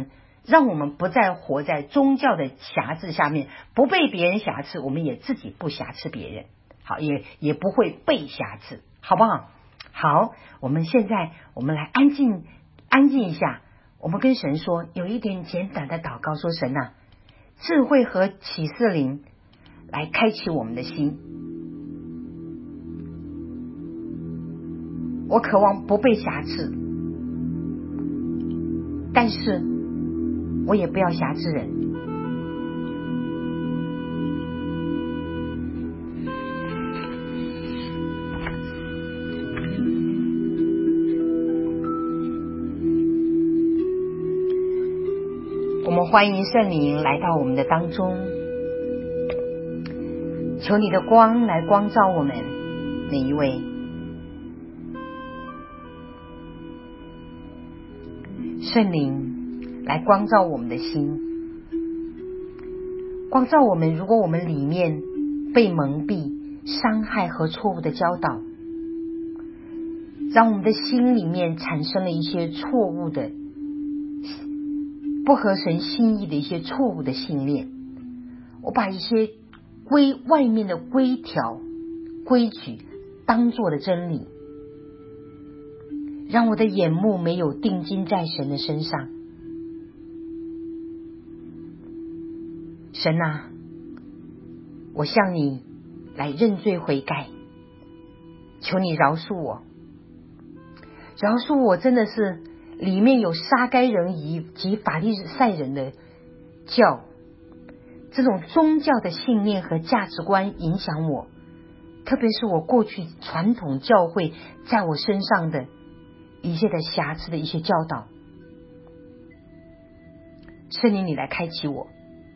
让我们不再活在宗教的瑕疵下面，不被别人瑕疵，我们也自己不瑕疵别人，好，也也不会被瑕疵，好不好？好，我们现在我们来安静安静一下，我们跟神说，有一点简短的祷告，说神啊，智慧和启示灵来开启我们的心，我渴望不被瑕疵，但是我也不要瑕疵人。我们欢迎圣灵来到我们的当中，求你的光来光照我们每一位。圣灵来光照我们的心，光照我们，如果我们里面被蒙蔽、伤害和错误的教导，让我们的心里面产生了一些错误的、不合神心意的一些错误的信念，我把一些规外面的规条、规矩当作了真理，让我的眼目没有定睛在神的身上。神啊，我向你来认罪悔改，求你饶恕我，饶恕我真的是里面有撒该人以及法利赛人的教，这种宗教的信念和价值观影响我，特别是我过去传统教会在我身上的一些的瑕疵的一些教导。圣灵你来开启我，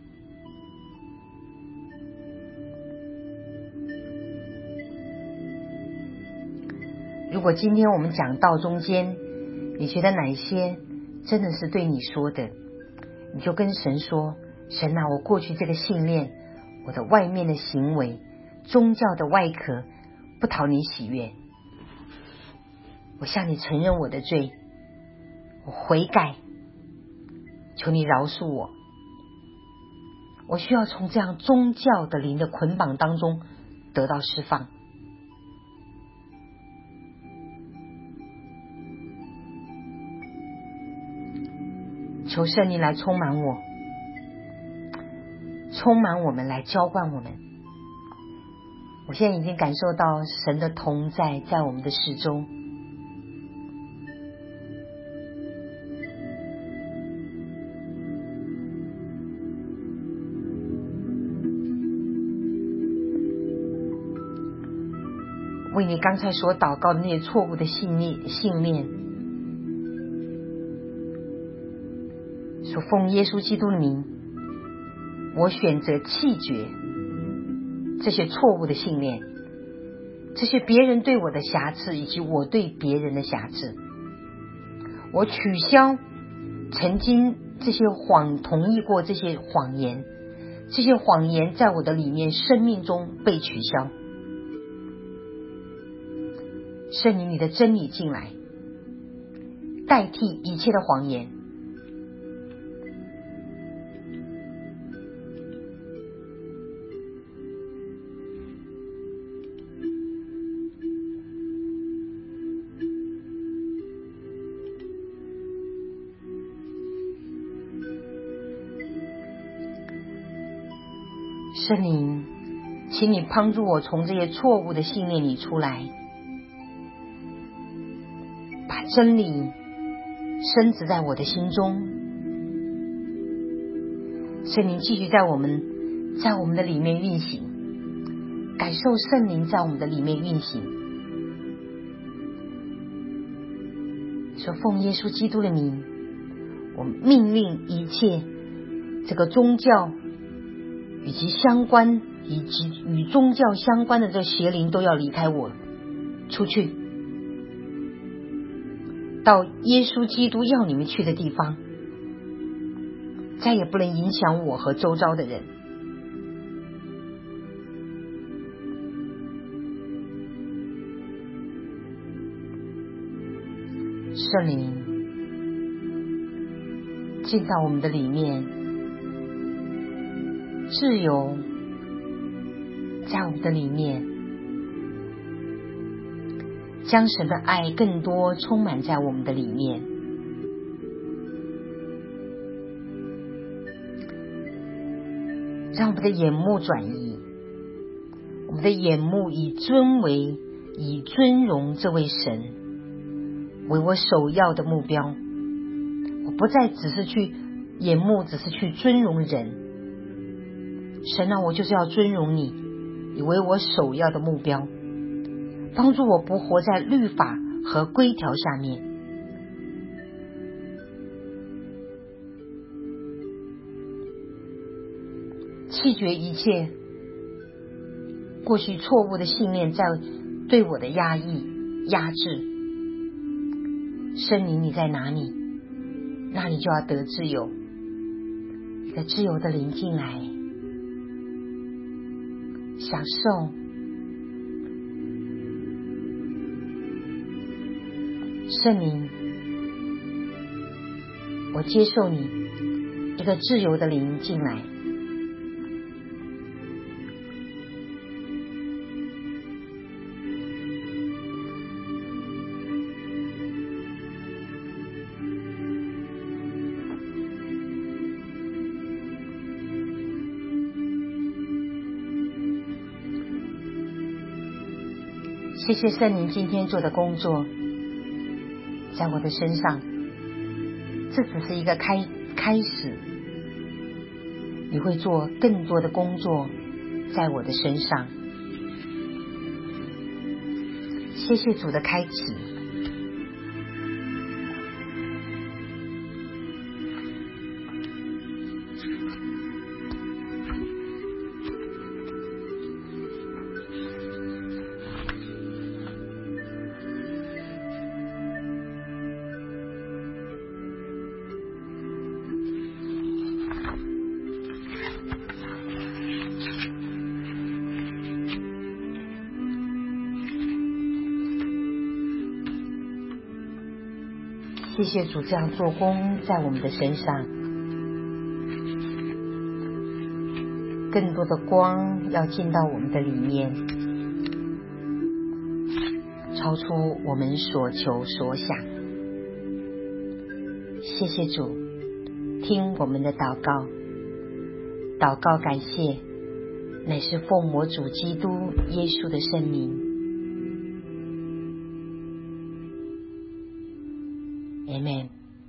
如果今天我们讲道中间你觉得哪一些真的是对你说的，你就跟神说，神啊，我过去这个信念，我的外面的行为，宗教的外壳不讨你喜悦，我向你承认我的罪，我悔改，求你饶恕我，我需要从这样宗教的灵的捆绑当中得到释放。求圣灵来充满我，充满我们，来浇灌我们。我现在已经感受到神的同在在我们的四周，为你刚才所祷告的那些错误的信念信念，说奉耶稣基督的名，我选择弃绝这些错误的信念，这些别人对我的瑕疵以及我对别人的瑕疵，我取消曾经这些谎同意过这些谎言，这些谎言在我的里面生命中被取消。圣灵你的真理进来，代替一切的谎言。圣灵，请你帮助我从这些错误的信念里出来，把真理深植在我的心中。圣灵继续在我们在我们的里面运行，感受圣灵在我们的里面运行。说奉耶稣基督的名，我命令一切这个宗教以及相关以及与宗教相关的这邪灵都要离开我出去，到耶稣基督要你们去的地方，再也不能影响我和周遭的人。圣灵， 进到我们的里面，自由在我们的里面，将神的爱更多充满在我们的里面。让我们的眼目转移，我们的眼目以尊为以尊荣这位神为我首要的目标。我不再只是去眼目只是去尊荣人，神啊，我就是要尊荣你，你为我首要的目标，帮助我不活在律法和规条下面。弃绝一切过去错误的信念在对我的压抑压制。圣灵你在哪里，那里就要得自由。一个自由的灵进来，享受圣灵，我接受你，一个自由的灵进来。谢谢圣灵今天做的工作在我的身上，这只是一个开开始，你会做更多的工作在我的身上。谢谢主的开启。谢谢主这样做工在我们的身上，更多的光要进到我们的里面，超出我们所求所想。谢谢主，听我们的祷告，祷告感谢，乃是奉我主基督耶稣的圣名。Amen。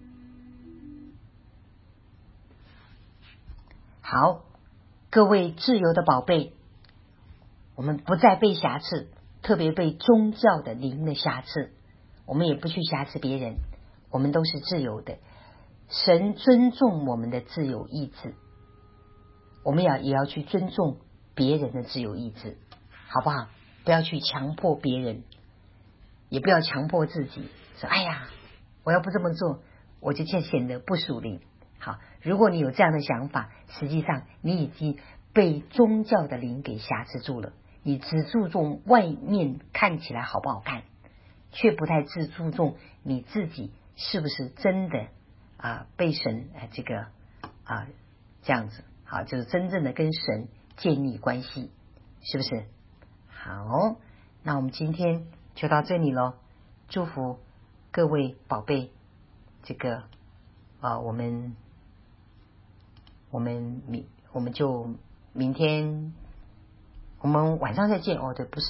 好，各位自由的宝贝，我们不再被瑕疵，特别被宗教的灵的瑕疵，我们也不去瑕疵别人，我们都是自由的。神尊重我们的自由意志，我们要也要去尊重别人的自由意志，好不好？不要去强迫别人，也不要强迫自己，说哎呀我要不这么做我就显得不属灵。好，如果你有这样的想法，实际上你已经被宗教的灵给瑕疵住了，你只注重外面看起来好不好看，却不太只注重你自己是不是真的啊被神啊这个啊这样子，好，就是真正的跟神建立关系，是不是？好，那我们今天就到这里咯，祝福各位宝贝，这个啊我们我们明我们就明天我们晚上再见哦，对，不是。